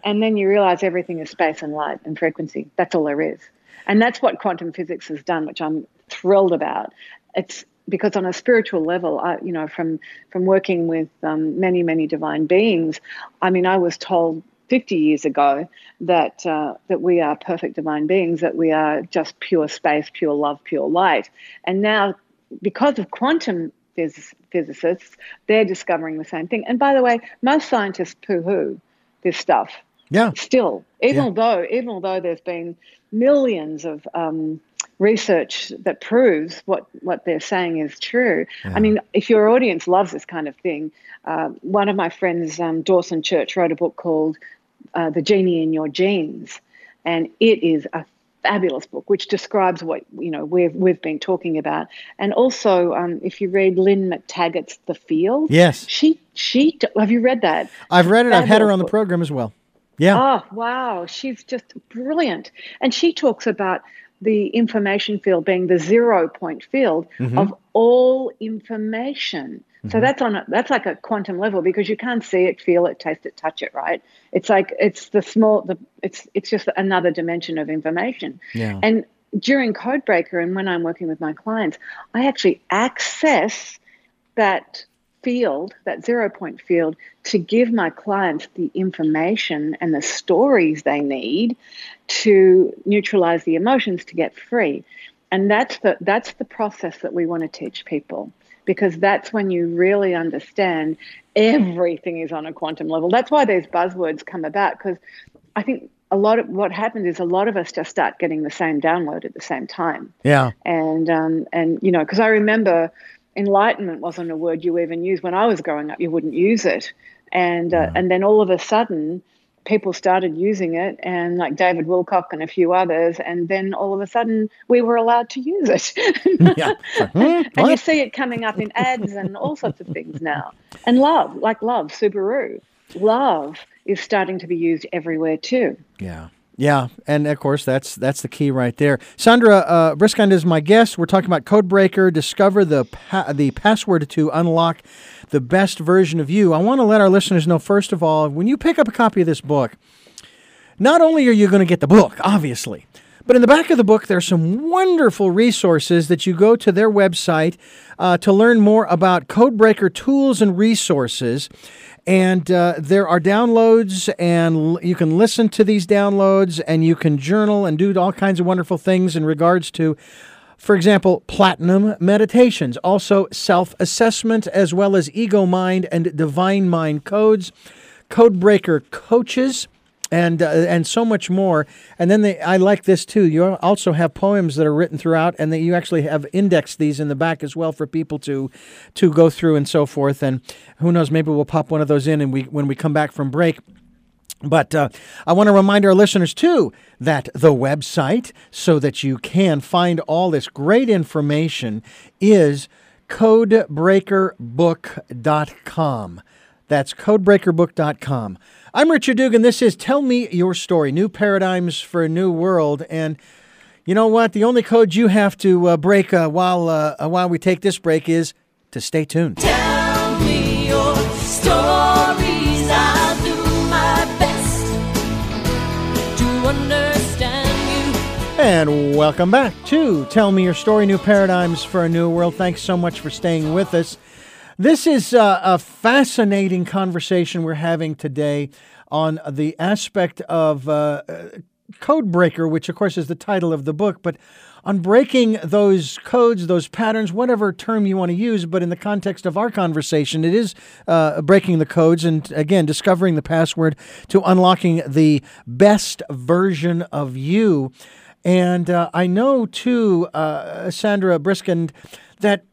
[SPEAKER 2] And then you realize everything is space and light and frequency. That's all there is. And that's what quantum physics has done, which I'm thrilled about. It's because on a spiritual level, I, you know, from from working with um, many, many divine beings, I mean, I was told fifty years ago that uh, that we are perfect divine beings, that we are just pure space, pure love, pure light. And now, because of quantum phys- physicists, they're discovering the same thing. And by the way, most scientists poo-hoo this stuff.
[SPEAKER 1] Yeah.
[SPEAKER 2] Still, even
[SPEAKER 1] Yeah.
[SPEAKER 2] though even though there's been millions of um, research that proves what, what they're saying is true.
[SPEAKER 1] Yeah.
[SPEAKER 2] I mean, if your audience loves this kind of thing, uh, one of my friends, um, Dawson Church, wrote a book called uh, The Genie in Your Genes, and it is a fabulous book which describes what you know we've we've been talking about. And also, um, if you read Lynn McTaggart's The Field,
[SPEAKER 1] Yes.
[SPEAKER 2] she she have you read that?
[SPEAKER 1] I've read it. I've had her
[SPEAKER 2] Fabulous
[SPEAKER 1] on the
[SPEAKER 2] book.
[SPEAKER 1] program as well. Yeah.
[SPEAKER 2] Oh, wow. She's just brilliant. And she talks about the information field being the zero point field
[SPEAKER 1] Mhm.
[SPEAKER 2] of all information. So
[SPEAKER 1] Mhm.
[SPEAKER 2] that's on a, that's like a quantum level, because you can't see it, feel it, taste it, touch it, right? It's like it's the small the it's it's just another dimension of information.
[SPEAKER 1] Yeah.
[SPEAKER 2] And during Codebreaker and when I'm working with my clients, I actually access that field, that zero point field, to give my clients the information and the stories they need to neutralize the emotions to get free. And that's the that's the process that we want to teach people, because that's when you really understand everything is on a quantum level. That's why these buzzwords come about, because I think a lot of what happens is a lot of us just start getting the same download at the same time.
[SPEAKER 1] Yeah.
[SPEAKER 2] And um, and you know, because I remember enlightenment wasn't a word you even used when I was growing up. You wouldn't use it, and uh,
[SPEAKER 1] Yeah.
[SPEAKER 2] and then all of a sudden, people started using it, and like David Wilcock and a few others, and then all of a sudden we were allowed to use it.
[SPEAKER 1] Yeah. Hmm,
[SPEAKER 2] And you
[SPEAKER 1] what?
[SPEAKER 2] see it coming up in ads and all sorts of things now. And love, like love, Subaru, love is starting to be used everywhere too.
[SPEAKER 1] Yeah. Yeah, and of course that's that's the key right there. Sandra uh, Briskand is my guest. We're talking about Codebreaker. Discover the pa- the password to unlock the best version of you. I want to let our listeners know, first of all, when you pick up a copy of this book, not only are you going to get the book, obviously, but in the back of the book, there's some wonderful resources that you go to their website uh, to learn more about Codebreaker tools and resources. And uh, there are downloads, and l- you can listen to these downloads, and you can journal and do all kinds of wonderful things in regards to, for example, platinum meditations, also self-assessment, as well as ego mind and divine mind codes, Codebreaker coaches, and uh, and so much more. And then they, I like this too. You also have poems that are written throughout, and that you actually have indexed these in the back as well for people to to go through and so forth. And who knows, maybe we'll pop one of those in, and we when we come back from break. But uh, I want to remind our listeners, too, that the website, so that you can find all this great information, is codebreaker book dot com. That's codebreaker book dot com. I'm Richard Dugan. This is Tell Me Your Story, New Paradigms for a New World. And you know what? The only code you have to uh, break uh, while uh, while we take this break is to stay tuned.
[SPEAKER 3] Tell me your stories. I'll do my best to understand you.
[SPEAKER 1] And welcome back to Tell Me Your Story, New Paradigms for a New World. Thanks so much for staying with us. This is uh, a fascinating conversation we're having today on the aspect of uh, Codebreaker, which of course is the title of the book, but on breaking those codes, those patterns, whatever term you want to use, but in the context of our conversation, it is uh, breaking the codes and, again, discovering the password to unlocking the best version of you. And uh, I know, too, uh, Sandra Briskand, that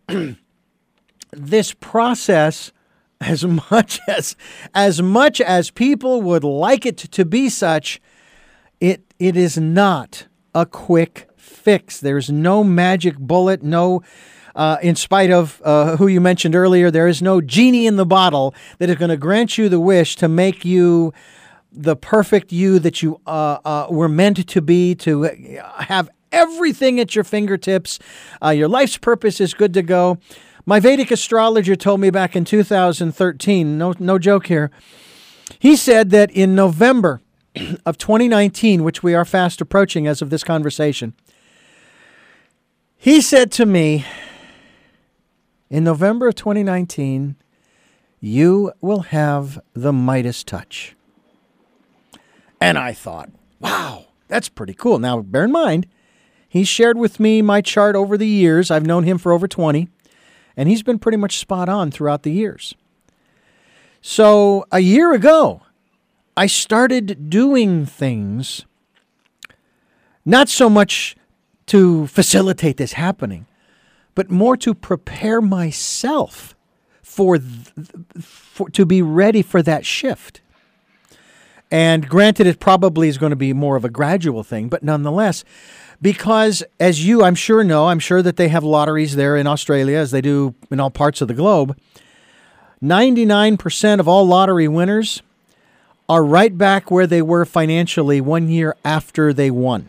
[SPEAKER 1] this process, as much as as much as people would like it to be such, it it is not a quick fix. There's no magic bullet, no uh, in spite of uh, who you mentioned earlier, there is no genie in the bottle that is going to grant you the wish to make you the perfect you that you uh, uh, were meant to be, to have everything at your fingertips. Uh, your life's purpose is good to go. My Vedic astrologer told me back in two thousand thirteen, no no joke here, he said that in November of twenty nineteen, which we are fast approaching as of this conversation, he said to me, in November of twenty nineteen, you will have the Midas touch. And I thought, wow, that's pretty cool. Now, bear in mind, he shared with me my chart over the years. I've known him for over twenty, and he's been pretty much spot on throughout the years. So a year ago, I started doing things, not so much to facilitate this happening, but more to prepare myself for, th- for to be ready for that shift. And granted, it probably is going to be more of a gradual thing, but nonetheless, because as you, I'm sure know, I'm sure that they have lotteries there in Australia, as they do in all parts of the globe, ninety-nine percent of all lottery winners are right back where they were financially one year after they won.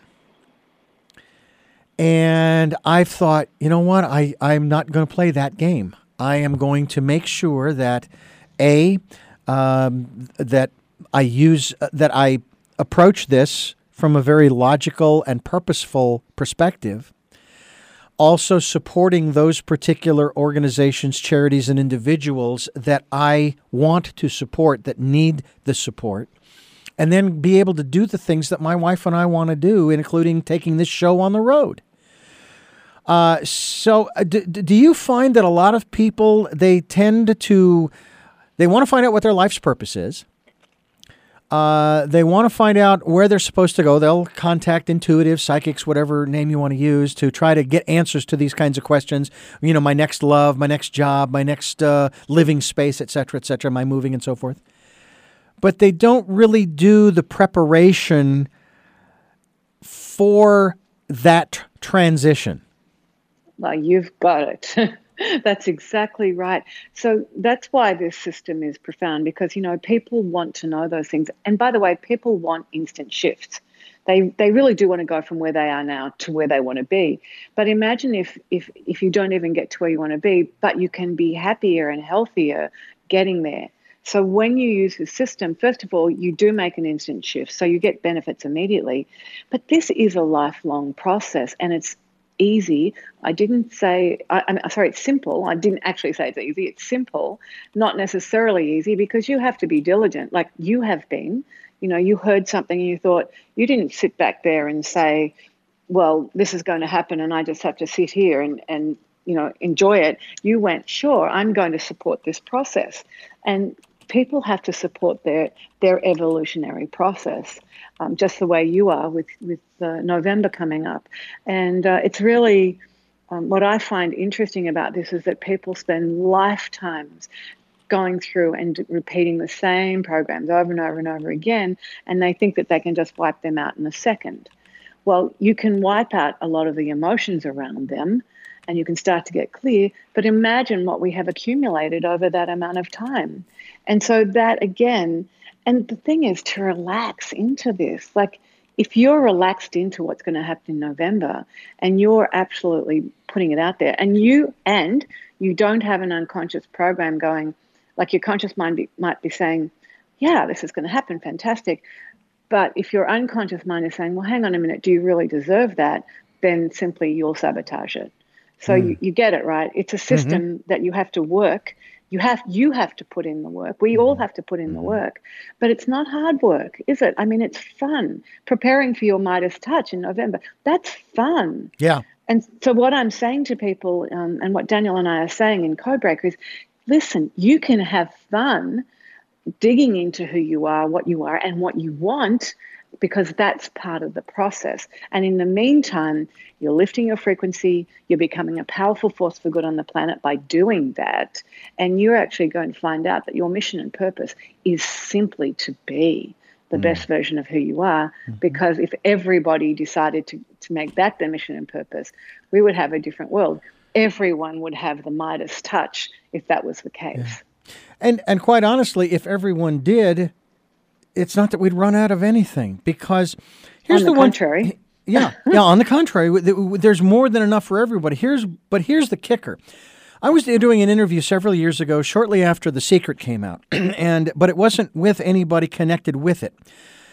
[SPEAKER 1] And I've thought, you know what, I, I'm not going to play that game. I am going to make sure that, A, um, that I use, uh, that I approach this from a very logical and purposeful perspective, also supporting those particular organizations, charities, and individuals that I want to support, that need the support, and then be able to do the things that my wife and I want to do, including taking this show on the road. Uh, so uh, d- do you find that a lot of people, they tend to, they want to find out what their life's purpose is. Uh, they want to find out where they're supposed to go. They'll contact intuitives, psychics, whatever name you want to use, to try to get answers to these kinds of questions. You know, my next love, my next job, my next uh, living space, et cetera, et cetera, my moving and so forth. But they don't really do the preparation for that transition.
[SPEAKER 2] Well, you've got it. That's exactly right. So that's why this system is profound, because, you know, people want to know those things. And by the way, people want instant shifts. They they really do want to go from where they are now to where they want to be. But imagine if if if you don't even get to where you want to be, but you can be happier and healthier getting there. So when you use the system, first of all, you do make an instant shift, so you get benefits immediately. But this is a lifelong process, and it's easy. I didn't say, I, I'm sorry, it's simple. I didn't actually say it's easy. It's simple, not necessarily easy, because you have to be diligent, like you have been. You know, you heard something and you thought, you didn't sit back there and say, well, this is going to happen and I just have to sit here and, and you know, enjoy it. You went, sure, I'm going to support this process. And people have to support their their evolutionary process, um, just the way you are with, with uh, November coming up. And uh, it's really, um, what I find interesting about this is that people spend lifetimes going through and repeating the same programs over and over and over again, and they think that they can just wipe them out in a second. Well, you can wipe out a lot of the emotions around them, and you can start to get clear, but imagine what we have accumulated over that amount of time. And so that, again, and the thing is to relax into this. Like, if you're relaxed into what's going to happen in November and you're absolutely putting it out there, and you and you don't have an unconscious program going, like your conscious mind be, might be saying, yeah, this is going to happen, fantastic. But if your unconscious mind is saying, well, hang on a minute, do you really deserve that? Then simply you'll sabotage it. So mm. you, you get it, right? It's a system mm-hmm. that you have to work. You have you have to put in the work. We all have to put in the work. But it's not hard work, is it? I mean, it's fun. Preparing for your Midas touch in November, that's fun.
[SPEAKER 1] Yeah.
[SPEAKER 2] And so what I'm saying to people, um, and what Daniel and I are saying in Codebreaker is, listen, you can have fun digging into who you are, what you are, and what you want, because that's part of the process. And in the meantime, you're lifting your frequency, you're becoming a powerful force for good on the planet by doing that. And you're actually going to find out that your mission and purpose is simply to be the mm. best version of who you are. Mm-hmm. Because if everybody decided to, to make that their mission and purpose, we would have a different world. Everyone would have the Midas touch if that was the case.
[SPEAKER 1] Yeah. And and quite honestly, if everyone did, it's not that we'd run out of anything, because here's
[SPEAKER 2] on the,
[SPEAKER 1] the
[SPEAKER 2] contrary.
[SPEAKER 1] one. Yeah, yeah. On the contrary, there's more than enough for everybody. Here's but here's the kicker. I was doing an interview several years ago, shortly after The Secret came out, and but it wasn't with anybody connected with it.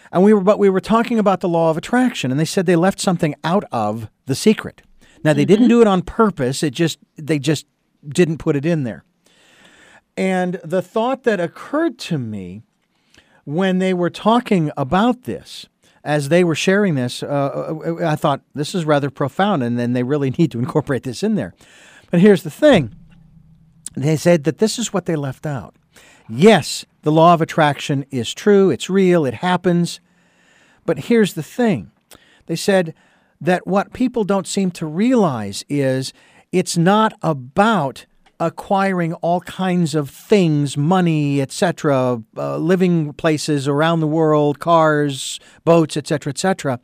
[SPEAKER 1] And we were, but we were talking about the law of attraction, and they said they left something out of The Secret. Now, they mm-hmm. didn't do it on purpose. It just, they just didn't put it in there. And the thought that occurred to me when they were talking about this, as they were sharing this, uh, I thought, this is rather profound, and then they really need to incorporate this in there. But here's the thing. They said that this is what they left out. Yes, the law of attraction is true. It's real. It happens. But here's the thing. They said that what people don't seem to realize is it's not about acquiring all kinds of things, money, et cetera, uh, living places around the world, cars, boats, et cetera, et cetera.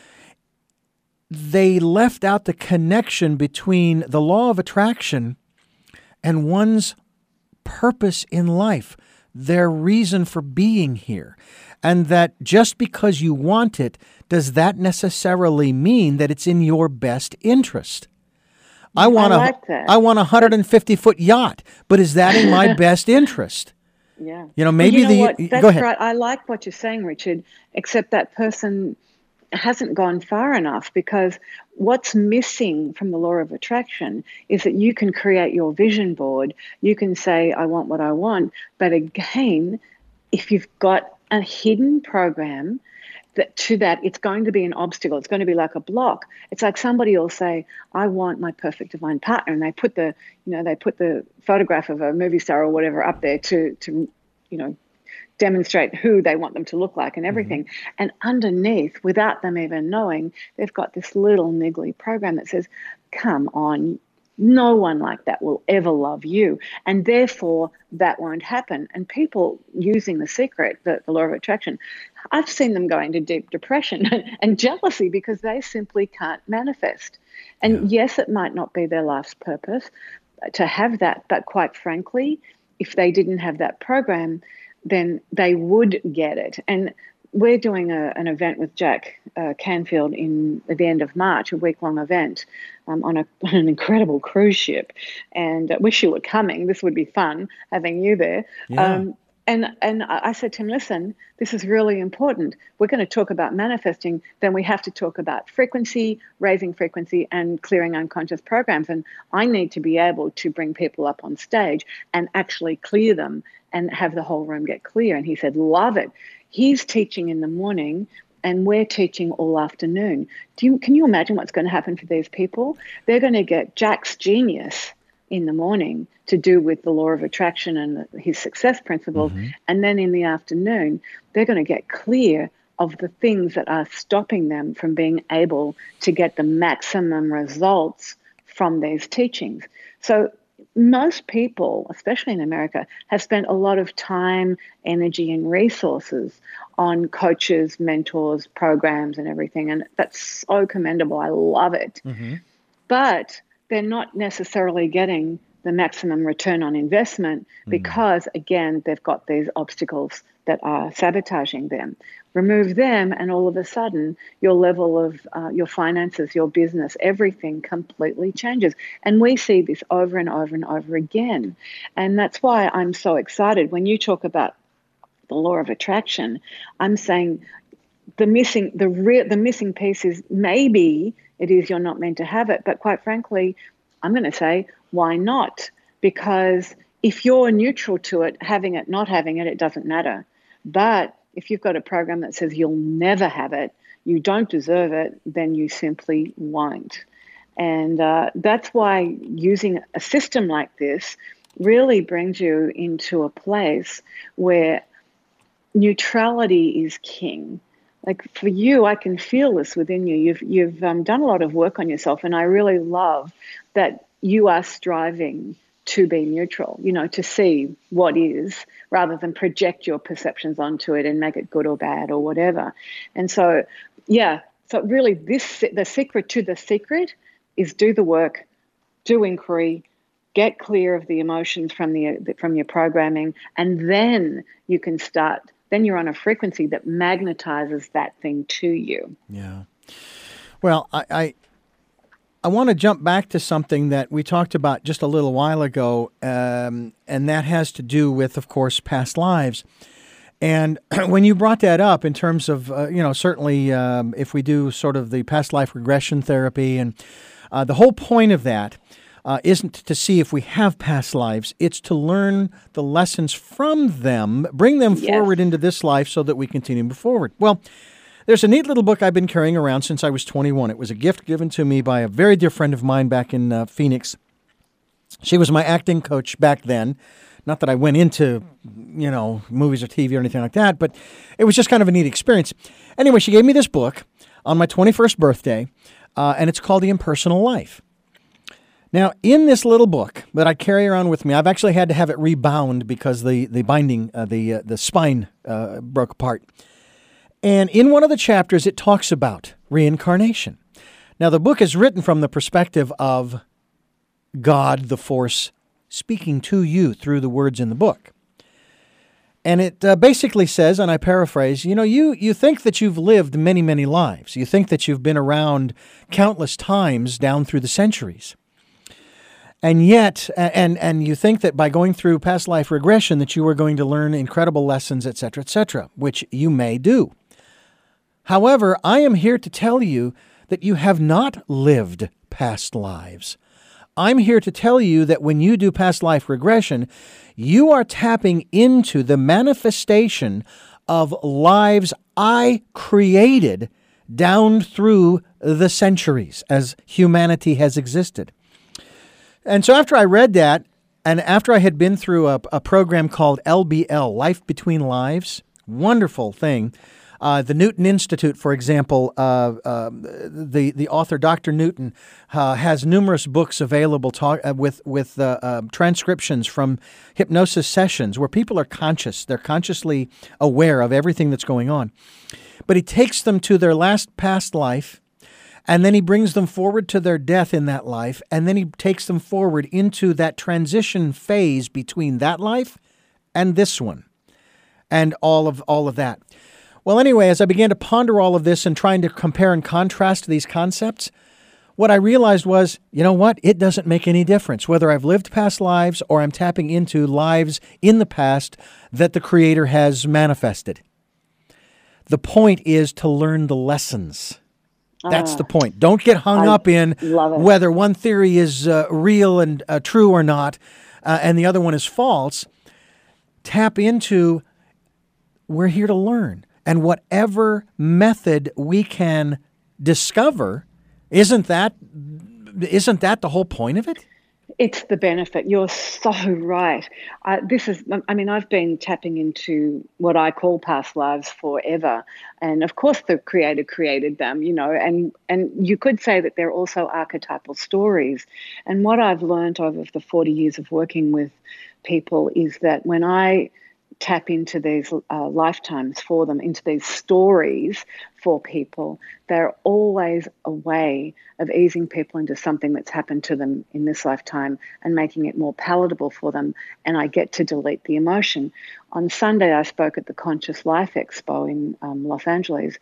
[SPEAKER 1] They left out the connection between the law of attraction and one's purpose in life, their reason for being here. And that just because you want it, does that necessarily mean that it's in your best interest? I want
[SPEAKER 2] I
[SPEAKER 1] a,
[SPEAKER 2] like that.
[SPEAKER 1] I want a one hundred fifty foot yacht, but is that in my best interest?
[SPEAKER 2] Yeah.
[SPEAKER 1] You know, maybe
[SPEAKER 2] well, you know
[SPEAKER 1] the,
[SPEAKER 2] what? That's
[SPEAKER 1] go ahead.
[SPEAKER 2] right. I like what you're saying, Richard, except that person hasn't gone far enough, because what's missing from the law of attraction is that you can create your vision board. You can say, I want what I want. But again, if you've got a hidden program, that to that, it's going to be an obstacle. It's going to be like a block. It's like somebody will say, I want my perfect divine partner. And they put the, you know, they put the photograph of a movie star or whatever up there to, to, you know, demonstrate who they want them to look like and everything. Mm-hmm. And underneath, without them even knowing, they've got this little niggly program that says, come on, no one like that will ever love you. And therefore, that won't happen. And people using The Secret, the, the law of attraction, I've seen them go into deep depression and jealousy because they simply can't manifest. And yeah. yes, it might not be their life's purpose to have that. But quite frankly, if they didn't have that program, then they would get it. And we're doing a, an event with Jack uh, Canfield in at the end of March, a week-long event um, on, a, on an incredible cruise ship. And I wish you were coming. This would be fun, having you there.
[SPEAKER 1] Yeah.
[SPEAKER 2] Um, and, and I said to him, listen, this is really important. We're going to talk about manifesting. Then we have to talk about frequency, raising frequency, and clearing unconscious programs. And I need to be able to bring people up on stage and actually clear them and have the whole room get clear. And he said, love it. He's teaching in the morning and we're teaching all afternoon. Do you, can you imagine what's going to happen for these people? They're going to get Jack's genius in the morning to do with the law of attraction and his success principles. Mm-hmm. And then in the afternoon, they're going to get clear of the things that are stopping them from being able to get the maximum results from these teachings. So most people, especially in America, have spent a lot of time, energy, and resources on coaches, mentors, programs, and everything. And that's so commendable. I love it. Mm-hmm. But they're not necessarily getting the maximum return on investment because, mm. again, they've got these obstacles that are sabotaging them. Remove them, and all of a sudden, your level of uh, your finances, your business, everything completely changes. And we see this over and over and over again. And that's why I'm so excited. When you talk about the law of attraction, I'm saying the missing, the real, the missing piece is maybe it is you're not meant to have it. But quite frankly, I'm going to say, why not? Because if you're neutral to it, having it, not having it, it doesn't matter. But if you've got a program that says you'll never have it, you don't deserve it, then you simply won't. And uh, that's why using a system like this really brings you into a place where neutrality is king. Like for you, I can feel this within you. You've you've um, done a lot of work on yourself, and I really love that you are striving to be neutral, you know, to see what is rather than project your perceptions onto it and make it good or bad or whatever. And so, yeah, so really this, the secret to the secret is do the work, do inquiry, get clear of the emotions from the from your programming, and then you can start, then you're on a frequency that magnetizes that thing to you.
[SPEAKER 1] Yeah. Well, I... I... I want to jump back to something that we talked about just a little while ago, um, and that has to do with, of course, past lives. And when you brought that up in terms of, uh, you know, certainly um, if we do sort of the past life regression therapy, and uh, the whole point of that uh, isn't to see if we have past lives, it's to learn the lessons from them, bring them
[SPEAKER 2] Yes.
[SPEAKER 1] forward into this life so that we continue to move forward. Well, there's a neat little book I've been carrying around since I was twenty-one. It was a gift given to me by a very dear friend of mine back in uh, Phoenix. She was my acting coach back then. Not that I went into, you know, movies or T V or anything like that, but it was just kind of a neat experience. Anyway, she gave me this book on my twenty-first birthday, uh, and it's called The Impersonal Life. Now, in this little book that I carry around with me, I've actually had to have it rebound because the, the binding, uh, the, uh, the spine uh, broke apart. And in one of the chapters, it talks about reincarnation. Now, the book is written from the perspective of God, the force, speaking to you through the words in the book. And it uh, basically says, and I paraphrase, you know, you, you think that you've lived many, many lives. You think that you've been around countless times down through the centuries. And yet, and, and you think that by going through past life regression that you are going to learn incredible lessons, et cetera, et cetera, which you may do. However, I am here to tell you that you have not lived past lives. I'm here to tell you that when you do past life regression, you are tapping into the manifestation of lives I created down through the centuries as humanity has existed. And so after I read that, and after I had been through a, a program called L B L, Life Between Lives, wonderful thing. Uh, the Newton Institute, for example, uh, uh, the the author Doctor Newton uh, has numerous books available talk, uh, with with uh, uh, transcriptions from hypnosis sessions where people are conscious; they're consciously aware of everything that's going on. But he takes them to their last past life, and then he brings them forward to their death in that life, and then he takes them forward into that transition phase between that life and this one, and all of all of that. Well, anyway, as I began to ponder all of this and trying to compare and contrast these concepts, what I realized was, you know what? It doesn't make any difference whether I've lived past lives or I'm tapping into lives in the past that the Creator has manifested. The point is to learn the lessons. That's
[SPEAKER 2] Ah,
[SPEAKER 1] the point. Don't get hung
[SPEAKER 2] I
[SPEAKER 1] up in
[SPEAKER 2] love it.
[SPEAKER 1] whether one theory is uh, real and uh, true or not, uh, and the other one is false. Tap into, we're here to learn. And whatever method we can discover, isn't that isn't that the whole point of it?
[SPEAKER 2] It's the benefit. You're so right. Uh, this is, I mean, I've been tapping into what I call past lives forever. And of course, the Creator created them, you know, and, and you could say that they're also archetypal stories. And what I've learned over the forty years of working with people is that when I tap into these uh, lifetimes for them, into these stories for people, they're always a way of easing people into something that's happened to them in this lifetime and making it more palatable for them. And I get to delete the emotion. On Sunday, I spoke at the Conscious Life Expo in um, Los Angeles,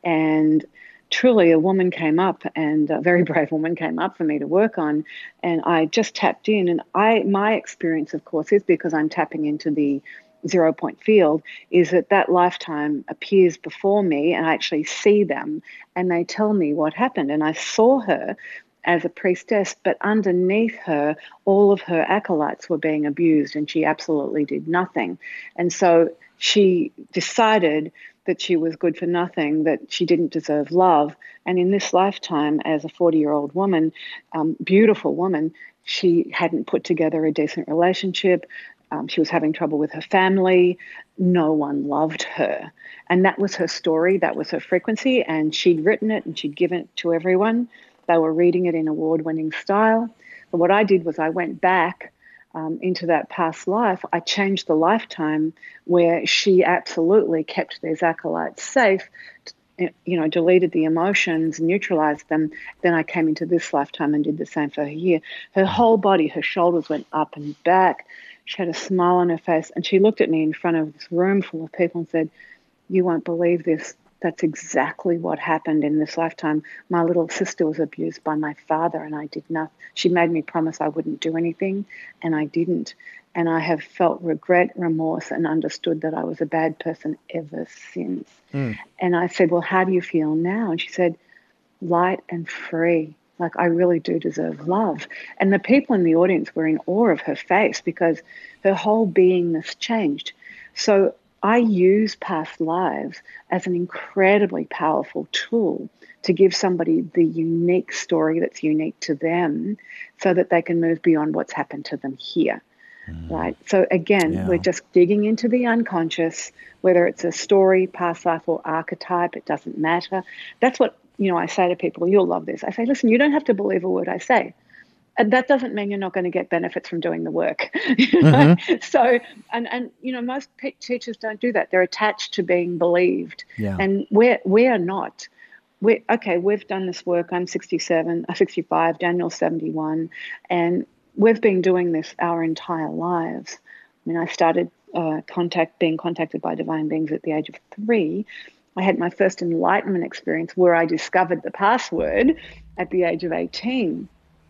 [SPEAKER 2] and truly a woman came up, and a very brave woman came up for me to work on, and I just tapped in. And I, my experience, of course, is because I'm tapping into the zero point field, is that that lifetime appears before me and I actually see them and they tell me what happened. And I saw her as a priestess, but underneath her, all of her acolytes were being abused and she absolutely did nothing. And so she decided that she was good for nothing, that she didn't deserve love. And in this lifetime, as a forty-year-old woman, um, beautiful woman, she hadn't put together a decent relationship. Um, she was having trouble with her family. No one loved her. And that was her story. That was her frequency. And she'd written it and she'd given it to everyone. They were reading it in award-winning style. But what I did was I went back um, into that past life. I changed the lifetime where she absolutely kept these acolytes safe, you know, deleted the emotions, neutralized them. Then I came into this lifetime and did the same for her here. Her whole body, her shoulders went up and back. She had a smile on her face, and she looked at me in front of this room full of people and said, "You won't believe this. that's exactly what happened in this lifetime. My little sister was abused by my father, and I did not. She made me promise I wouldn't do anything, and I didn't. And I have felt regret, remorse, and understood that I was a bad person ever since. Mm. And I said, well, how do you feel now? And she said, light and free. Like, I really do deserve love. And the people in the audience were in awe of her face because her whole beingness changed. So I use past lives as an incredibly powerful tool to give somebody the unique story that's unique to them so that they can move beyond what's happened to them here. Mm. Right. So again, yeah. we're just digging into the unconscious, whether it's a story, past life, or archetype, it doesn't matter. That's what, you know, I say to people, you'll love this. I say, listen, you don't have to believe a word I say. And that doesn't mean you're not going to get benefits from doing the work. You know? Mm-hmm. So, and, and, you know, most teachers don't do that. They're attached to being believed. Yeah. And we're, we're not. We're, okay, we've done this work. I'm sixty-seven, sixty-five, Daniel's seventy-one. And we've been doing this our entire lives. I mean, I started uh, contact being contacted by divine beings at the age of three. I had my first enlightenment experience where I discovered the password at the age of eighteen.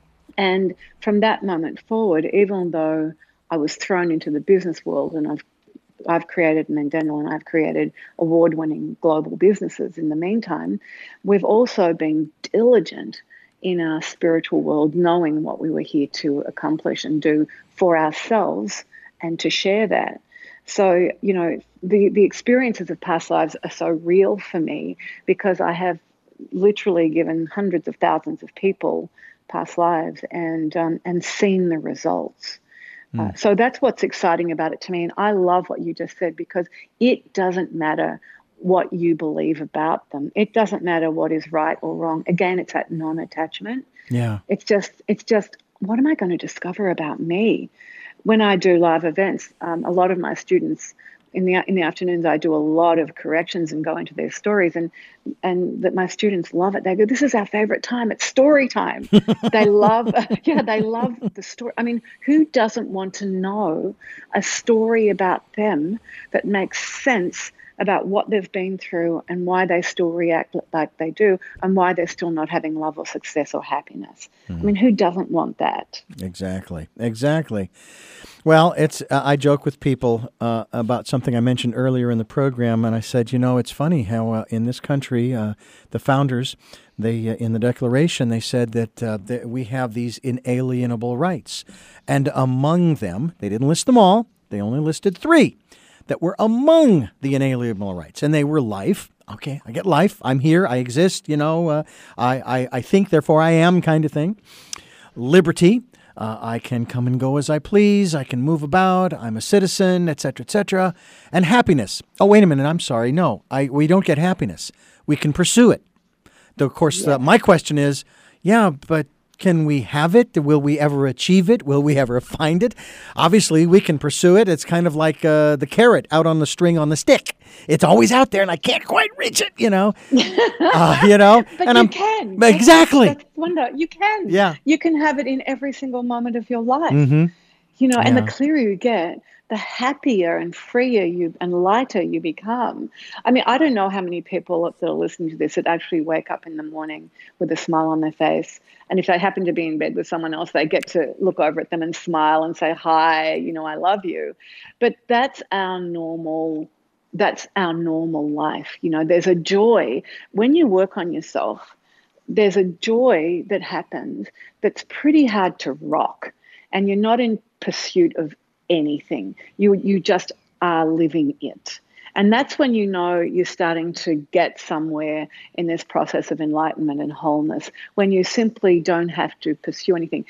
[SPEAKER 2] And from that moment forward, even though I was thrown into the business world and I've I've created, and then Daniel and I've created award-winning global businesses in the meantime, we've also been diligent in our spiritual world, knowing what we were here to accomplish and do for ourselves and to share that. So, you know, the, the experiences of past lives are so real for me because I have literally given hundreds of thousands of people past lives and um, and seen the results. Mm. Uh, so that's what's exciting about it to me. And I love what you just said because it doesn't matter what you believe about them. It doesn't matter what is right or wrong. Again, it's that non-attachment.
[SPEAKER 1] Yeah.
[SPEAKER 2] It's just, it's just, what am I going to discover about me? When I do live events, um, a lot of my students in the in the afternoons, I do a lot of corrections and go into their stories, and and that my students love it. They go, "This is our favorite time. It's story time." They love, yeah, they love the story. I mean, who doesn't want to know a story about them that makes sense about what they've been through and why they still react like they do and why they're still not having love or success or happiness? Mm. I mean, who doesn't want that?
[SPEAKER 1] Exactly. Exactly. Well, it's uh, I joke with people uh, about something I mentioned earlier in the program, and I said, you know, it's funny how uh, in this country, uh, the founders, they uh, in the Declaration, they said that, uh, that we have these inalienable rights. And among them, they didn't list them all, they only listed three that were among the inalienable rights. And they were life. Okay, I get life. I'm here. I exist. You know, uh, I, I, I think, therefore I am kind of thing. Liberty. Uh, I can come and go as I please. I can move about. I'm a citizen, et cetera, et cetera. And happiness. Oh, wait a minute. I'm sorry. No, I, we don't get happiness. We can pursue it. Though, of course, yeah. uh, my question is, yeah, but can we have it? Will we ever achieve it? Will we ever find it? Obviously, we can pursue it. It's kind of like uh, the carrot out on the string on the stick. It's always out there, and I can't quite reach it, you know. Uh, you know,
[SPEAKER 2] but
[SPEAKER 1] and
[SPEAKER 2] you
[SPEAKER 1] I'm,
[SPEAKER 2] can.
[SPEAKER 1] Exactly.
[SPEAKER 2] That's, that's wonder. You can.
[SPEAKER 1] Yeah.
[SPEAKER 2] You can have it in every single moment of your life.
[SPEAKER 1] Mm-hmm.
[SPEAKER 2] You know, and
[SPEAKER 1] yeah.
[SPEAKER 2] the clearer you get, the happier and freer you and lighter you become. I mean, I don't know how many people that are listening to this that actually wake up in the morning with a smile on their face. And if they happen to be in bed with someone else, they get to look over at them and smile and say, hi, you know, I love you. But that's our normal, that's our normal life. You know, there's a joy when you work on yourself. There's a joy that happens that's pretty hard to rock. And you're not in pursuit of anything. You you just are living it. And that's when you know you're starting to get somewhere in this process of enlightenment and wholeness, when you simply don't have to pursue anything.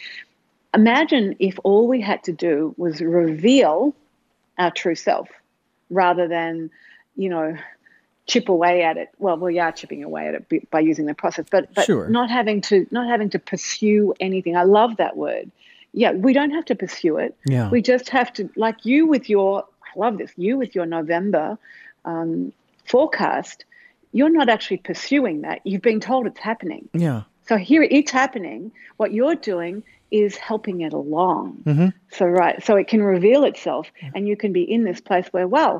[SPEAKER 2] Imagine if all we had to do was reveal our true self rather than, you know, chip away at it. Well, we are chipping away at it by using the process, but, but
[SPEAKER 1] sure.
[SPEAKER 2] not having to not having to pursue anything. I love that word. Yeah, we don't have to pursue it.
[SPEAKER 1] Yeah.
[SPEAKER 2] We just have to, like you with your, I love this, you with your November um, forecast, you're not actually pursuing that. You've been told it's happening.
[SPEAKER 1] Yeah.
[SPEAKER 2] So here it's happening. What you're doing is helping it along.
[SPEAKER 1] Mm-hmm.
[SPEAKER 2] So, right, so it can reveal itself and you can be in this place where, well,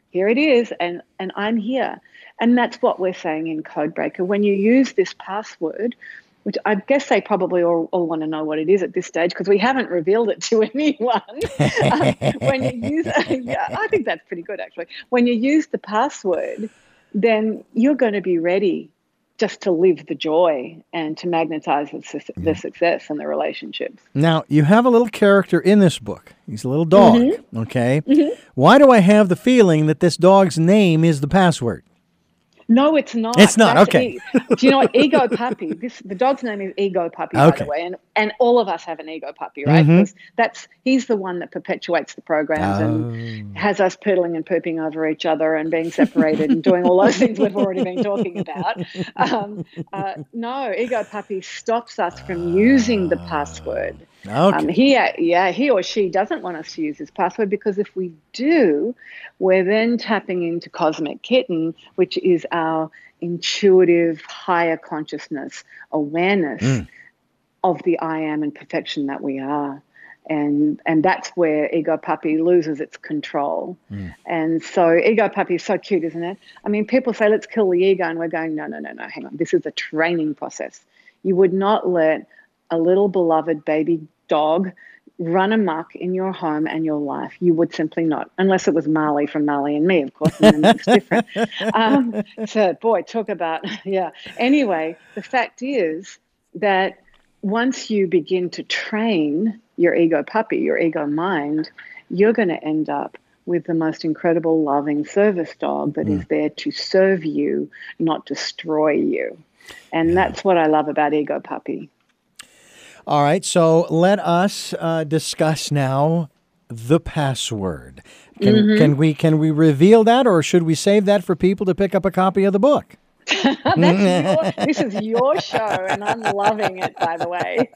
[SPEAKER 2] here it is, and, and I'm here. And that's what we're saying in Codebreaker. When you use this password, which I guess they probably all, all want to know what it is at this stage because we haven't revealed it to anyone. um, when you use, yeah, I think that's pretty good actually. When you use the password, then you're going to be ready just to live the joy and to magnetize the, su- the success and the relationships.
[SPEAKER 1] Now, you have a little character in this book. He's a little dog,
[SPEAKER 2] Mm-hmm.
[SPEAKER 1] okay?
[SPEAKER 2] Mm-hmm.
[SPEAKER 1] Why do I have the feeling that this dog's name is the password?
[SPEAKER 2] No, it's not.
[SPEAKER 1] It's not,
[SPEAKER 2] That's
[SPEAKER 1] okay.
[SPEAKER 2] E- Do you know what? Ego Puppy. This the dog's name is Ego Puppy, by
[SPEAKER 1] Okay.
[SPEAKER 2] the way, and and all of us have an ego puppy, right?
[SPEAKER 1] Mhm.
[SPEAKER 2] Because that's he's the one that perpetuates the programs
[SPEAKER 1] Oh.
[SPEAKER 2] and has us poodling and pooping over each other and being separated and doing all those things we've already been talking about. Um, uh, no, Ego Puppy stops us from using the password.
[SPEAKER 1] Okay.
[SPEAKER 2] Um, he, yeah, he or she doesn't want us to use his password because if we do, we're then tapping into Cosmic Kitten, which is our intuitive, higher consciousness awareness
[SPEAKER 1] Mm.
[SPEAKER 2] of the I am and perfection that we are. And and that's where Ego Puppy loses its control.
[SPEAKER 1] Mm.
[SPEAKER 2] And so Ego Puppy is so cute, isn't it? I mean, people say, let's kill the ego. And we're going, no, no, no, no, hang on. This is a training process. You would not let a little beloved baby dog run amok in your home and your life. You would simply not, unless it was Marley from Marley and Me, of course, and then that's different. Um, so, boy, talk about, yeah. Anyway, the fact is that once you begin to train your ego puppy, your ego mind, you're going to end up with the most incredible, loving service dog that mm. is there to serve you, not destroy you. And yeah. that's what I love about Ego Puppy.
[SPEAKER 1] All right, so let us uh, discuss now the password. Can, mm-hmm. can we can we reveal that, or should we save that for people to pick up a copy of the book?
[SPEAKER 2] That's your, this is your show, and I'm loving it, by the way.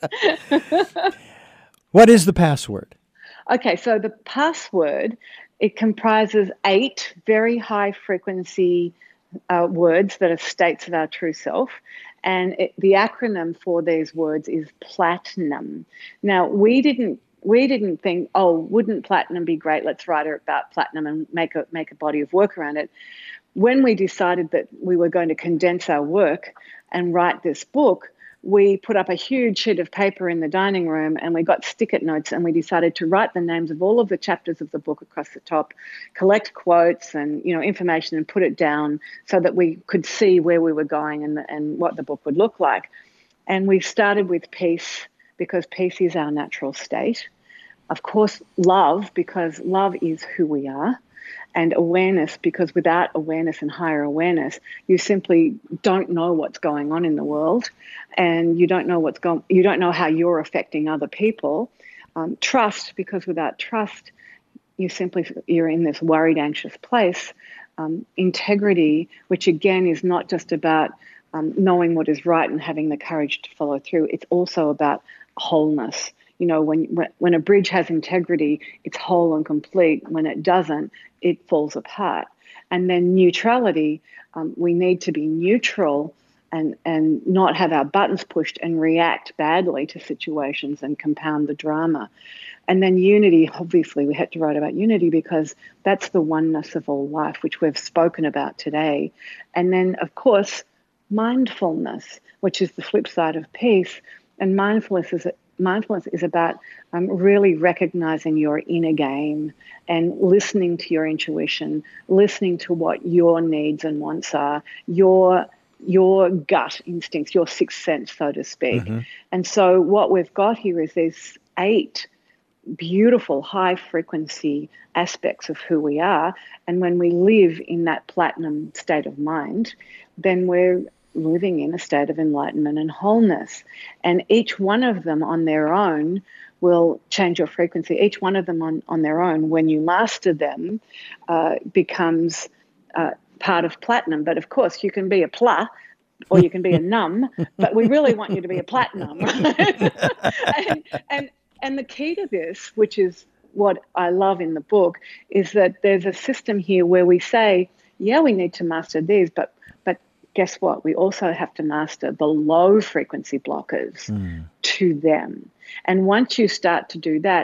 [SPEAKER 1] What is the password?
[SPEAKER 2] Okay, so the password, it comprises eight very high-frequency uh, words that are states of our true self. And it, the acronym for these words is platinum. Now, we didn't we didn't think, oh, wouldn't platinum be great? Let's write about platinum and make a make a body of work around it. When we decided that we were going to condense our work and write this book, we put up a huge sheet of paper in the dining room and we got stick-it notes and we decided to write the names of all of the chapters of the book across the top, collect quotes and, you know, information and put it down so that we could see where we were going and, and what the book would look like. And we started with peace because peace is our natural state. Of course, love, because love is who we are. And awareness, because without awareness and higher awareness, you simply don't know what's going on in the world, and you don't know what's going. You don't know how you're affecting other people. Um, trust, because without trust, you simply you're in this worried, anxious place. Um, integrity, which again is not just about um, knowing what is right and having the courage to follow through. It's also about wholeness. You know, when when a bridge has integrity, it's whole and complete. When it doesn't, it falls apart. And then neutrality, um, we need to be neutral and, and not have our buttons pushed and react badly to situations and compound the drama. And then unity, obviously, we had to write about unity because that's the oneness of all life, which we've spoken about today. And then, of course, mindfulness, which is the flip side of peace. And mindfulness is Mindfulness is about um, really recognizing your inner game and listening to your intuition, listening to what your needs and wants are, your your gut instincts, your sixth sense, so to speak. Mm-hmm. And so what we've got here is these eight beautiful high-frequency aspects of who we are. And when we live in that platinum state of mind, then we're living in a state of enlightenment and wholeness. And each one of them on their own will change your frequency. Each one of them on, on their own, when you master them, uh, becomes uh, part of platinum. But of course, you can be a pla or you can be a num, but we really want you to be a platinum. Right? and, and, and the key to this, which is what I love in the book, is that there's a system here where we say, yeah, we need to master these, but guess what? We also have to master the low frequency blockers mm. to them. And once you start to do that,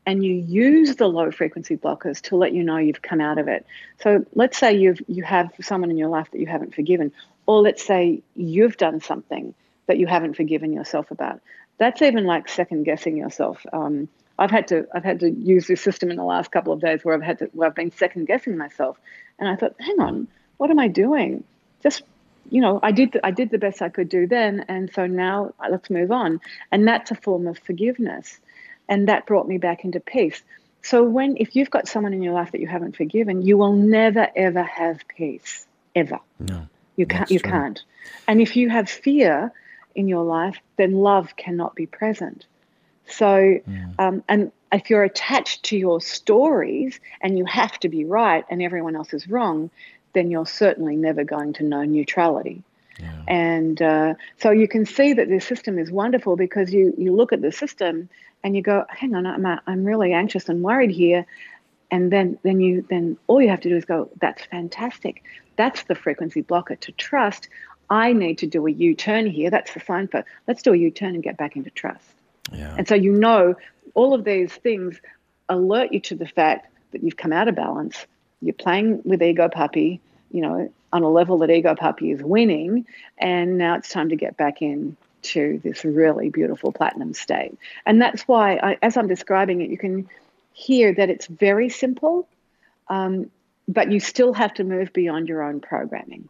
[SPEAKER 2] and you use the low frequency blockers to let you know you've come out of it. So let's say you've you have someone in your life that you haven't forgiven, or let's say you've done something that you haven't forgiven yourself about. That's even like second guessing yourself. Um, I've had to I've had to use this system in the last couple of days where I've had to where I've been second guessing myself, and I thought, hang on, what am I doing? Just you know, I did the, I did the best I could do then, and so now let's move on. And that's a form of forgiveness, and that brought me back into peace. So when if you've got someone in your life that you haven't forgiven, you will never ever have peace ever.
[SPEAKER 1] No,
[SPEAKER 2] you can't. You true. can't. And if you have fear in your life, then love cannot be present. So, yeah. um, and if you're attached to your stories and you have to be right and everyone else is wrong, then you're certainly never going to know neutrality. Yeah. And uh, so you can see that this system is wonderful because you you look at the system and you go, hang on, I'm I'm really anxious and worried here, and then then you then all you have to do is go, that's fantastic. That's the frequency blocker to trust. I need to do a U-turn here. That's the sign for let's do a U-turn and get back into trust.
[SPEAKER 1] Yeah.
[SPEAKER 2] And so you know all of these things alert you to the fact that you've come out of balance. You're playing with Ego Puppy, you know, on a level that Ego Puppy is winning, and now it's time to get back into this really beautiful platinum state. And that's why, I, as I'm describing it, you can hear that it's very simple, um, but you still have to move beyond your own programming.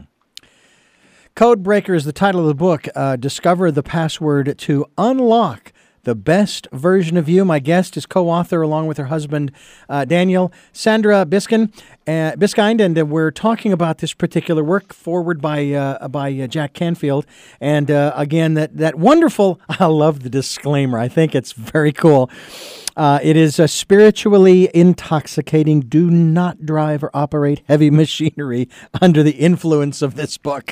[SPEAKER 1] Codebreaker is the title of the book. Uh, discover the password to unlock the best version of you. My guest is co-author along with her husband, uh, Daniel, Sandra Biskind, uh, Biskind, and uh, we're talking about this particular work forward by uh, by uh, Jack Canfield. And uh, again, that, that wonderful, I love the disclaimer. I think it's very cool. Uh, it is uh, spiritually intoxicating. Do not drive or operate heavy machinery under the influence of this book.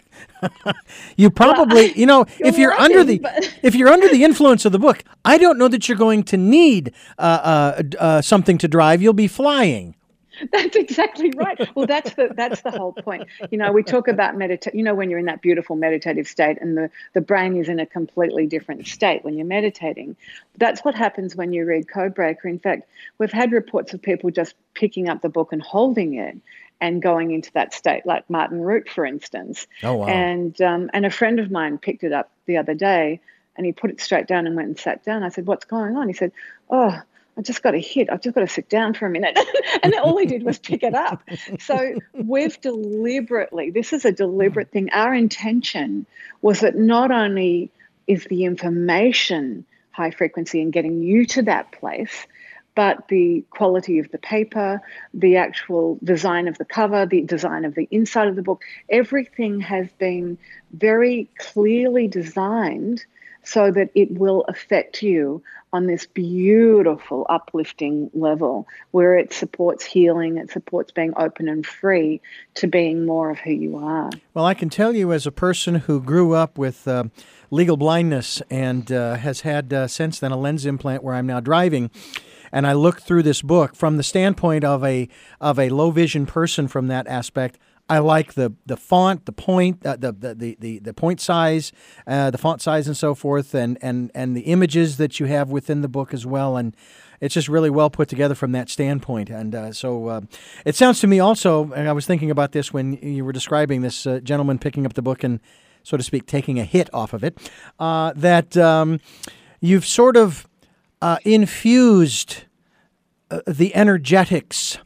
[SPEAKER 1] You probably, you know, you're if you're working, under the but... if you're under the influence of the book, I don't know that you're going to need uh, uh, uh, something to drive. You'll be flying.
[SPEAKER 2] That's exactly right. Well, that's the that's the whole point. You know, we talk about meditate. You know, when you're in that beautiful meditative state, and the the brain is in a completely different state when you're meditating. That's what happens when you read Codebreaker. In fact, we've had reports of people just picking up the book and holding it and going into that state, like Martin Root, for instance.
[SPEAKER 1] Oh wow!
[SPEAKER 2] And um, and a friend of mine picked it up the other day, and he put it straight down and went and sat down. I said, "What's going on?" He said, "Oh, I just got a hit. I've just got to sit down for a minute." And all he did was pick it up. So we've deliberately, this is a deliberate thing. Our intention was that not only is the information high frequency and getting you to that place, but the quality of the paper, the actual design of the cover, the design of the inside of the book, everything has been very clearly designed so that it will affect you on this beautiful uplifting level where it supports healing, it supports being open and free to being more of who you are.
[SPEAKER 1] Well, I can tell you as a person who grew up with uh, legal blindness and uh, has had uh, since then a lens implant where I'm now driving, and I look through this book from the standpoint of a of a low vision person from that aspect. I like the, the font, the point, uh, the, the, the, the point size, uh, the font size and so forth, and, and, and the images that you have within the book as well. And it's just really well put together from that standpoint. And uh, so uh, it sounds to me also, and I was thinking about this when you were describing this uh, gentleman picking up the book and, so to speak, taking a hit off of it, uh, that um, you've sort of uh, infused uh, the energetics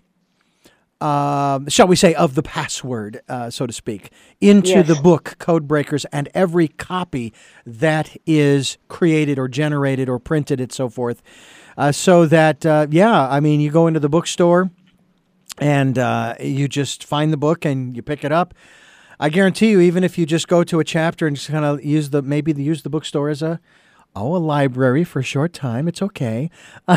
[SPEAKER 1] Uh, shall we say, of the password, uh, so to speak, into
[SPEAKER 2] yes.
[SPEAKER 1] the book Codebreakers and every copy that is created or generated or printed and so forth. Uh, so that, uh, yeah, I mean, you go into the bookstore and uh, you just find the book and you pick it up. I guarantee you, even if you just go to a chapter and just kind of use the, maybe use the bookstore as a, Oh, a library for a short time. It's okay.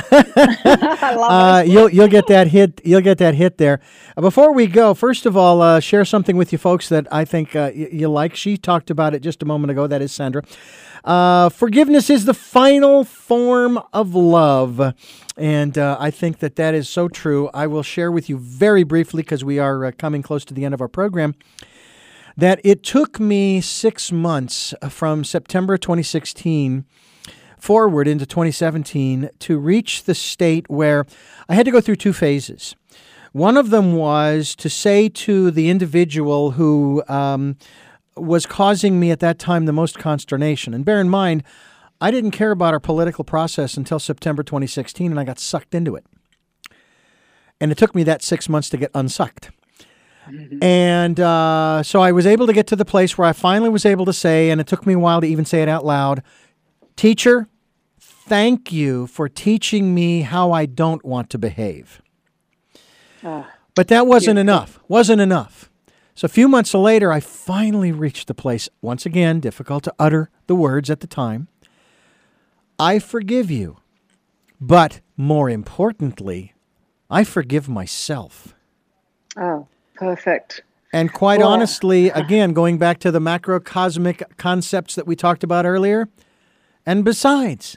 [SPEAKER 2] I love
[SPEAKER 1] uh,
[SPEAKER 2] it.
[SPEAKER 1] You'll you'll get that hit. You'll get that hit there. Uh, before we go, first of all, uh, share something with you folks that I think uh, y- you like. She talked about it just a moment ago. That is Sandra. Uh, forgiveness is the final form of love, and uh, I think that that is so true. I will share with you very briefly because we are uh, coming close to the end of our program. That it took me six months from September twenty sixteen forward into twenty seventeen to reach the state where I had to go through two phases. One of them was to say to the individual who um, was causing me at that time the most consternation, and bear in mind, I didn't care about our political process until September twenty sixteen, and I got sucked into it. And it took me that six months to get unsucked. Mm-hmm. And uh, so I was able to get to the place where I finally was able to say, and it took me a while to even say it out loud, "Teacher, thank you for teaching me how I don't want to behave." Uh, but that wasn't beautiful. enough. Wasn't enough. So a few months later, I finally reached the place, once again, difficult to utter the words at the time. I forgive you. But more importantly, I forgive myself.
[SPEAKER 2] Oh, perfect.
[SPEAKER 1] And quite well, honestly, again, going back to the macrocosmic concepts that we talked about earlier, and besides,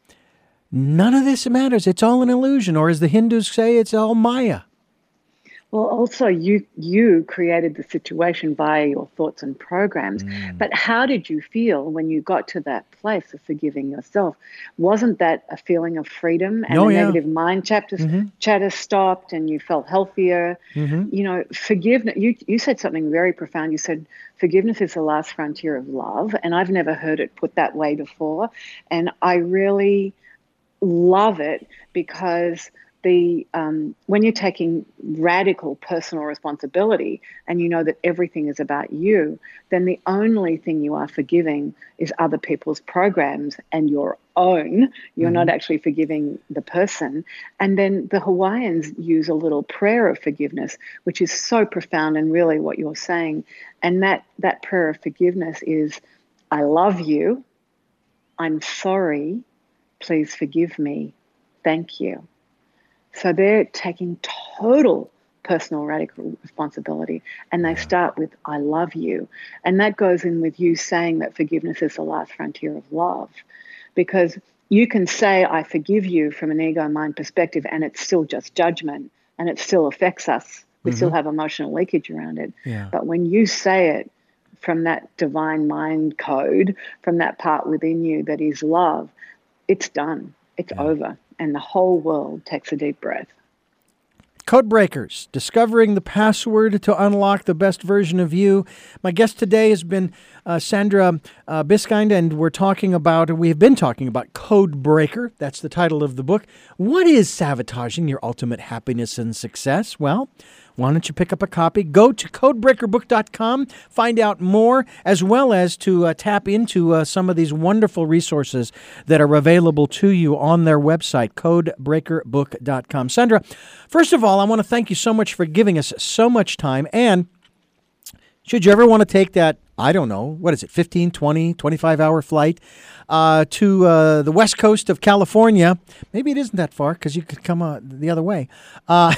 [SPEAKER 1] none of this matters. It's all an illusion, or as the Hindus say, it's all Maya.
[SPEAKER 2] Well, also, you you created the situation via your thoughts and programs. Mm. But how did you feel when you got to that place of forgiving yourself? Wasn't that a feeling of freedom and
[SPEAKER 1] oh,
[SPEAKER 2] the
[SPEAKER 1] yeah.
[SPEAKER 2] negative mind chatter, mm-hmm. chatter stopped and you felt healthier? Mm-hmm. You know, forgiveness, you, you said something very profound. You said, forgiveness is the last frontier of love. And I've never heard it put that way before. And I really love it because The um, when you're taking radical personal responsibility and you know that everything is about you, then the only thing you are forgiving is other people's programs and your own. You're mm-hmm. not actually forgiving the person. And then the Hawaiians use a little prayer of forgiveness, which is so profound and really what you're saying. And that, that prayer of forgiveness is, I love you. I'm sorry. Please forgive me. Thank you. So they're taking total personal radical responsibility, and they start with, I love you. And that goes in with you saying that forgiveness is the last frontier of love, because you can say, I forgive you from an ego mind perspective, and it's still just judgment, and it still affects us. We mm-hmm. still have emotional leakage around it. Yeah. But when you say it from that divine mind code, from that part within you that is love, it's done. It's yeah. over. And the whole world takes a deep breath.
[SPEAKER 1] Code Breakers, discovering the password to unlock the best version of you. My guest today has been uh, Sandra uh, Biskind, and we're talking about, we have been talking about Code Breaker. That's the title of the book. What is sabotaging your ultimate happiness and success? Well, why don't you pick up a copy? Go to code breaker book dot com, find out more, as well as to uh, tap into uh, some of these wonderful resources that are available to you on their website, code breaker book dot com. Sandra, first of all, I want to thank you so much for giving us so much time. And should you ever want to take that, I don't know, what is it, fifteen, twenty, twenty-five hour flight uh, to uh, the west coast of California, maybe it isn't that far because you could come uh, the other way. Uh,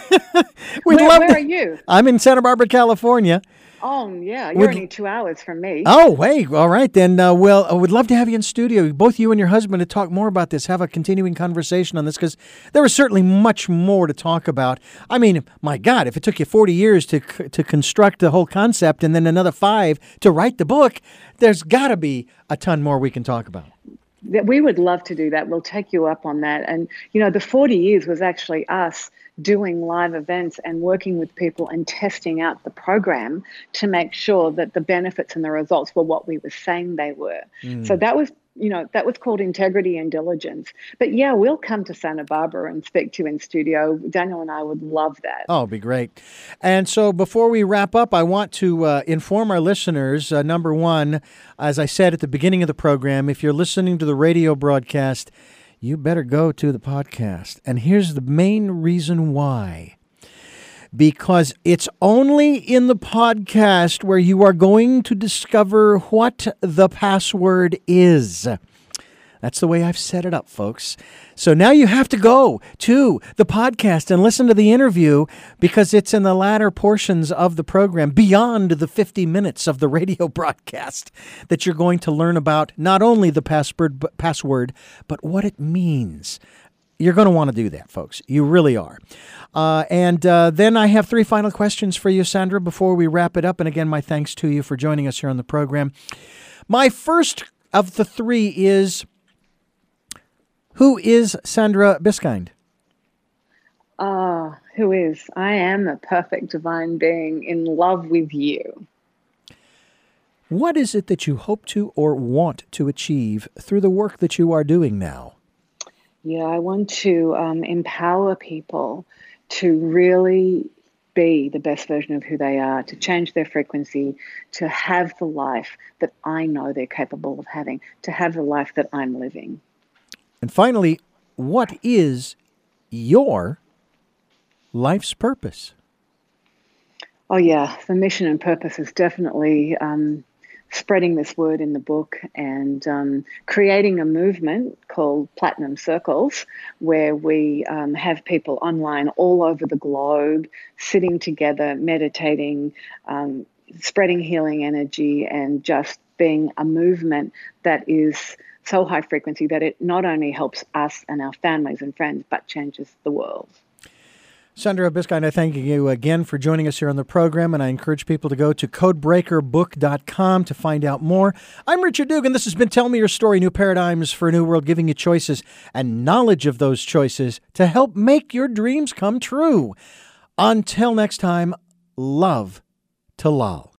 [SPEAKER 1] we'd
[SPEAKER 2] where
[SPEAKER 1] love
[SPEAKER 2] where
[SPEAKER 1] to,
[SPEAKER 2] are you?
[SPEAKER 1] I'm in Santa Barbara, California.
[SPEAKER 2] Oh, yeah. You're would, only two hours from me.
[SPEAKER 1] Oh, hey. All right, then. Uh, well, I would love to have you in studio, both you and your husband, to talk more about this, have a continuing conversation on this, because there is certainly much more to talk about. I mean, my God, if it took you forty years to to construct the whole concept and then another five to write the book, there's got to be a ton more we can talk about.
[SPEAKER 2] We would love to do that. We'll take you up on that. And, you know, the forty years was actually us doing live events and working with people and testing out the program to make sure that the benefits and the results were what we were saying they were. Mm. So that was, you know, that was called integrity and diligence. But yeah, we'll come to Santa Barbara and speak to you in studio. Daniel and I would love that.
[SPEAKER 1] Oh, it'd be great. And so before we wrap up, I want to uh, inform our listeners, uh, number one, as I said at the beginning of the program, if you're listening to the radio broadcast, you better go to the podcast. And here's the main reason why. Because it's only in the podcast where you are going to discover what the password is. That's the way I've set it up, folks. So now you have to go to the podcast and listen to the interview, because it's in the latter portions of the program, beyond the fifty minutes of the radio broadcast, that you're going to learn about not only the password, but, password, but what it means. You're going to want to do that, folks. You really are. Uh, and uh, then I have three final questions for you, Sandra, before we wrap it up. And again, my thanks to you for joining us here on the program. My first of the three is, Who is Sandra Biskind?
[SPEAKER 2] Ah, who is? I am a perfect divine being in love with you.
[SPEAKER 1] What is it that you hope to or want to achieve through the work that you are doing now?
[SPEAKER 2] Yeah, I want to um, empower people to really be the best version of who they are, to change their frequency, to have the life that I know they're capable of having, to have the life that I'm living.
[SPEAKER 1] And finally, what is your life's purpose?
[SPEAKER 2] Oh, yeah, the mission and purpose is definitely um, spreading this word in the book and um, creating a movement called Platinum Circles, where we um, have people online all over the globe sitting together, meditating, um, spreading healing energy, and just being a movement that is so high frequency that it not only helps us and our families and friends, but changes the world.
[SPEAKER 1] Sandra Biskind, I thank you again for joining us here on the program, and I encourage people to go to codebreaker book dot com to find out more. I'm Richard Dugan. This has been Tell Me Your Story, New Paradigms for a New World, giving you choices and knowledge of those choices to help make your dreams come true. Until next time, love to Lal.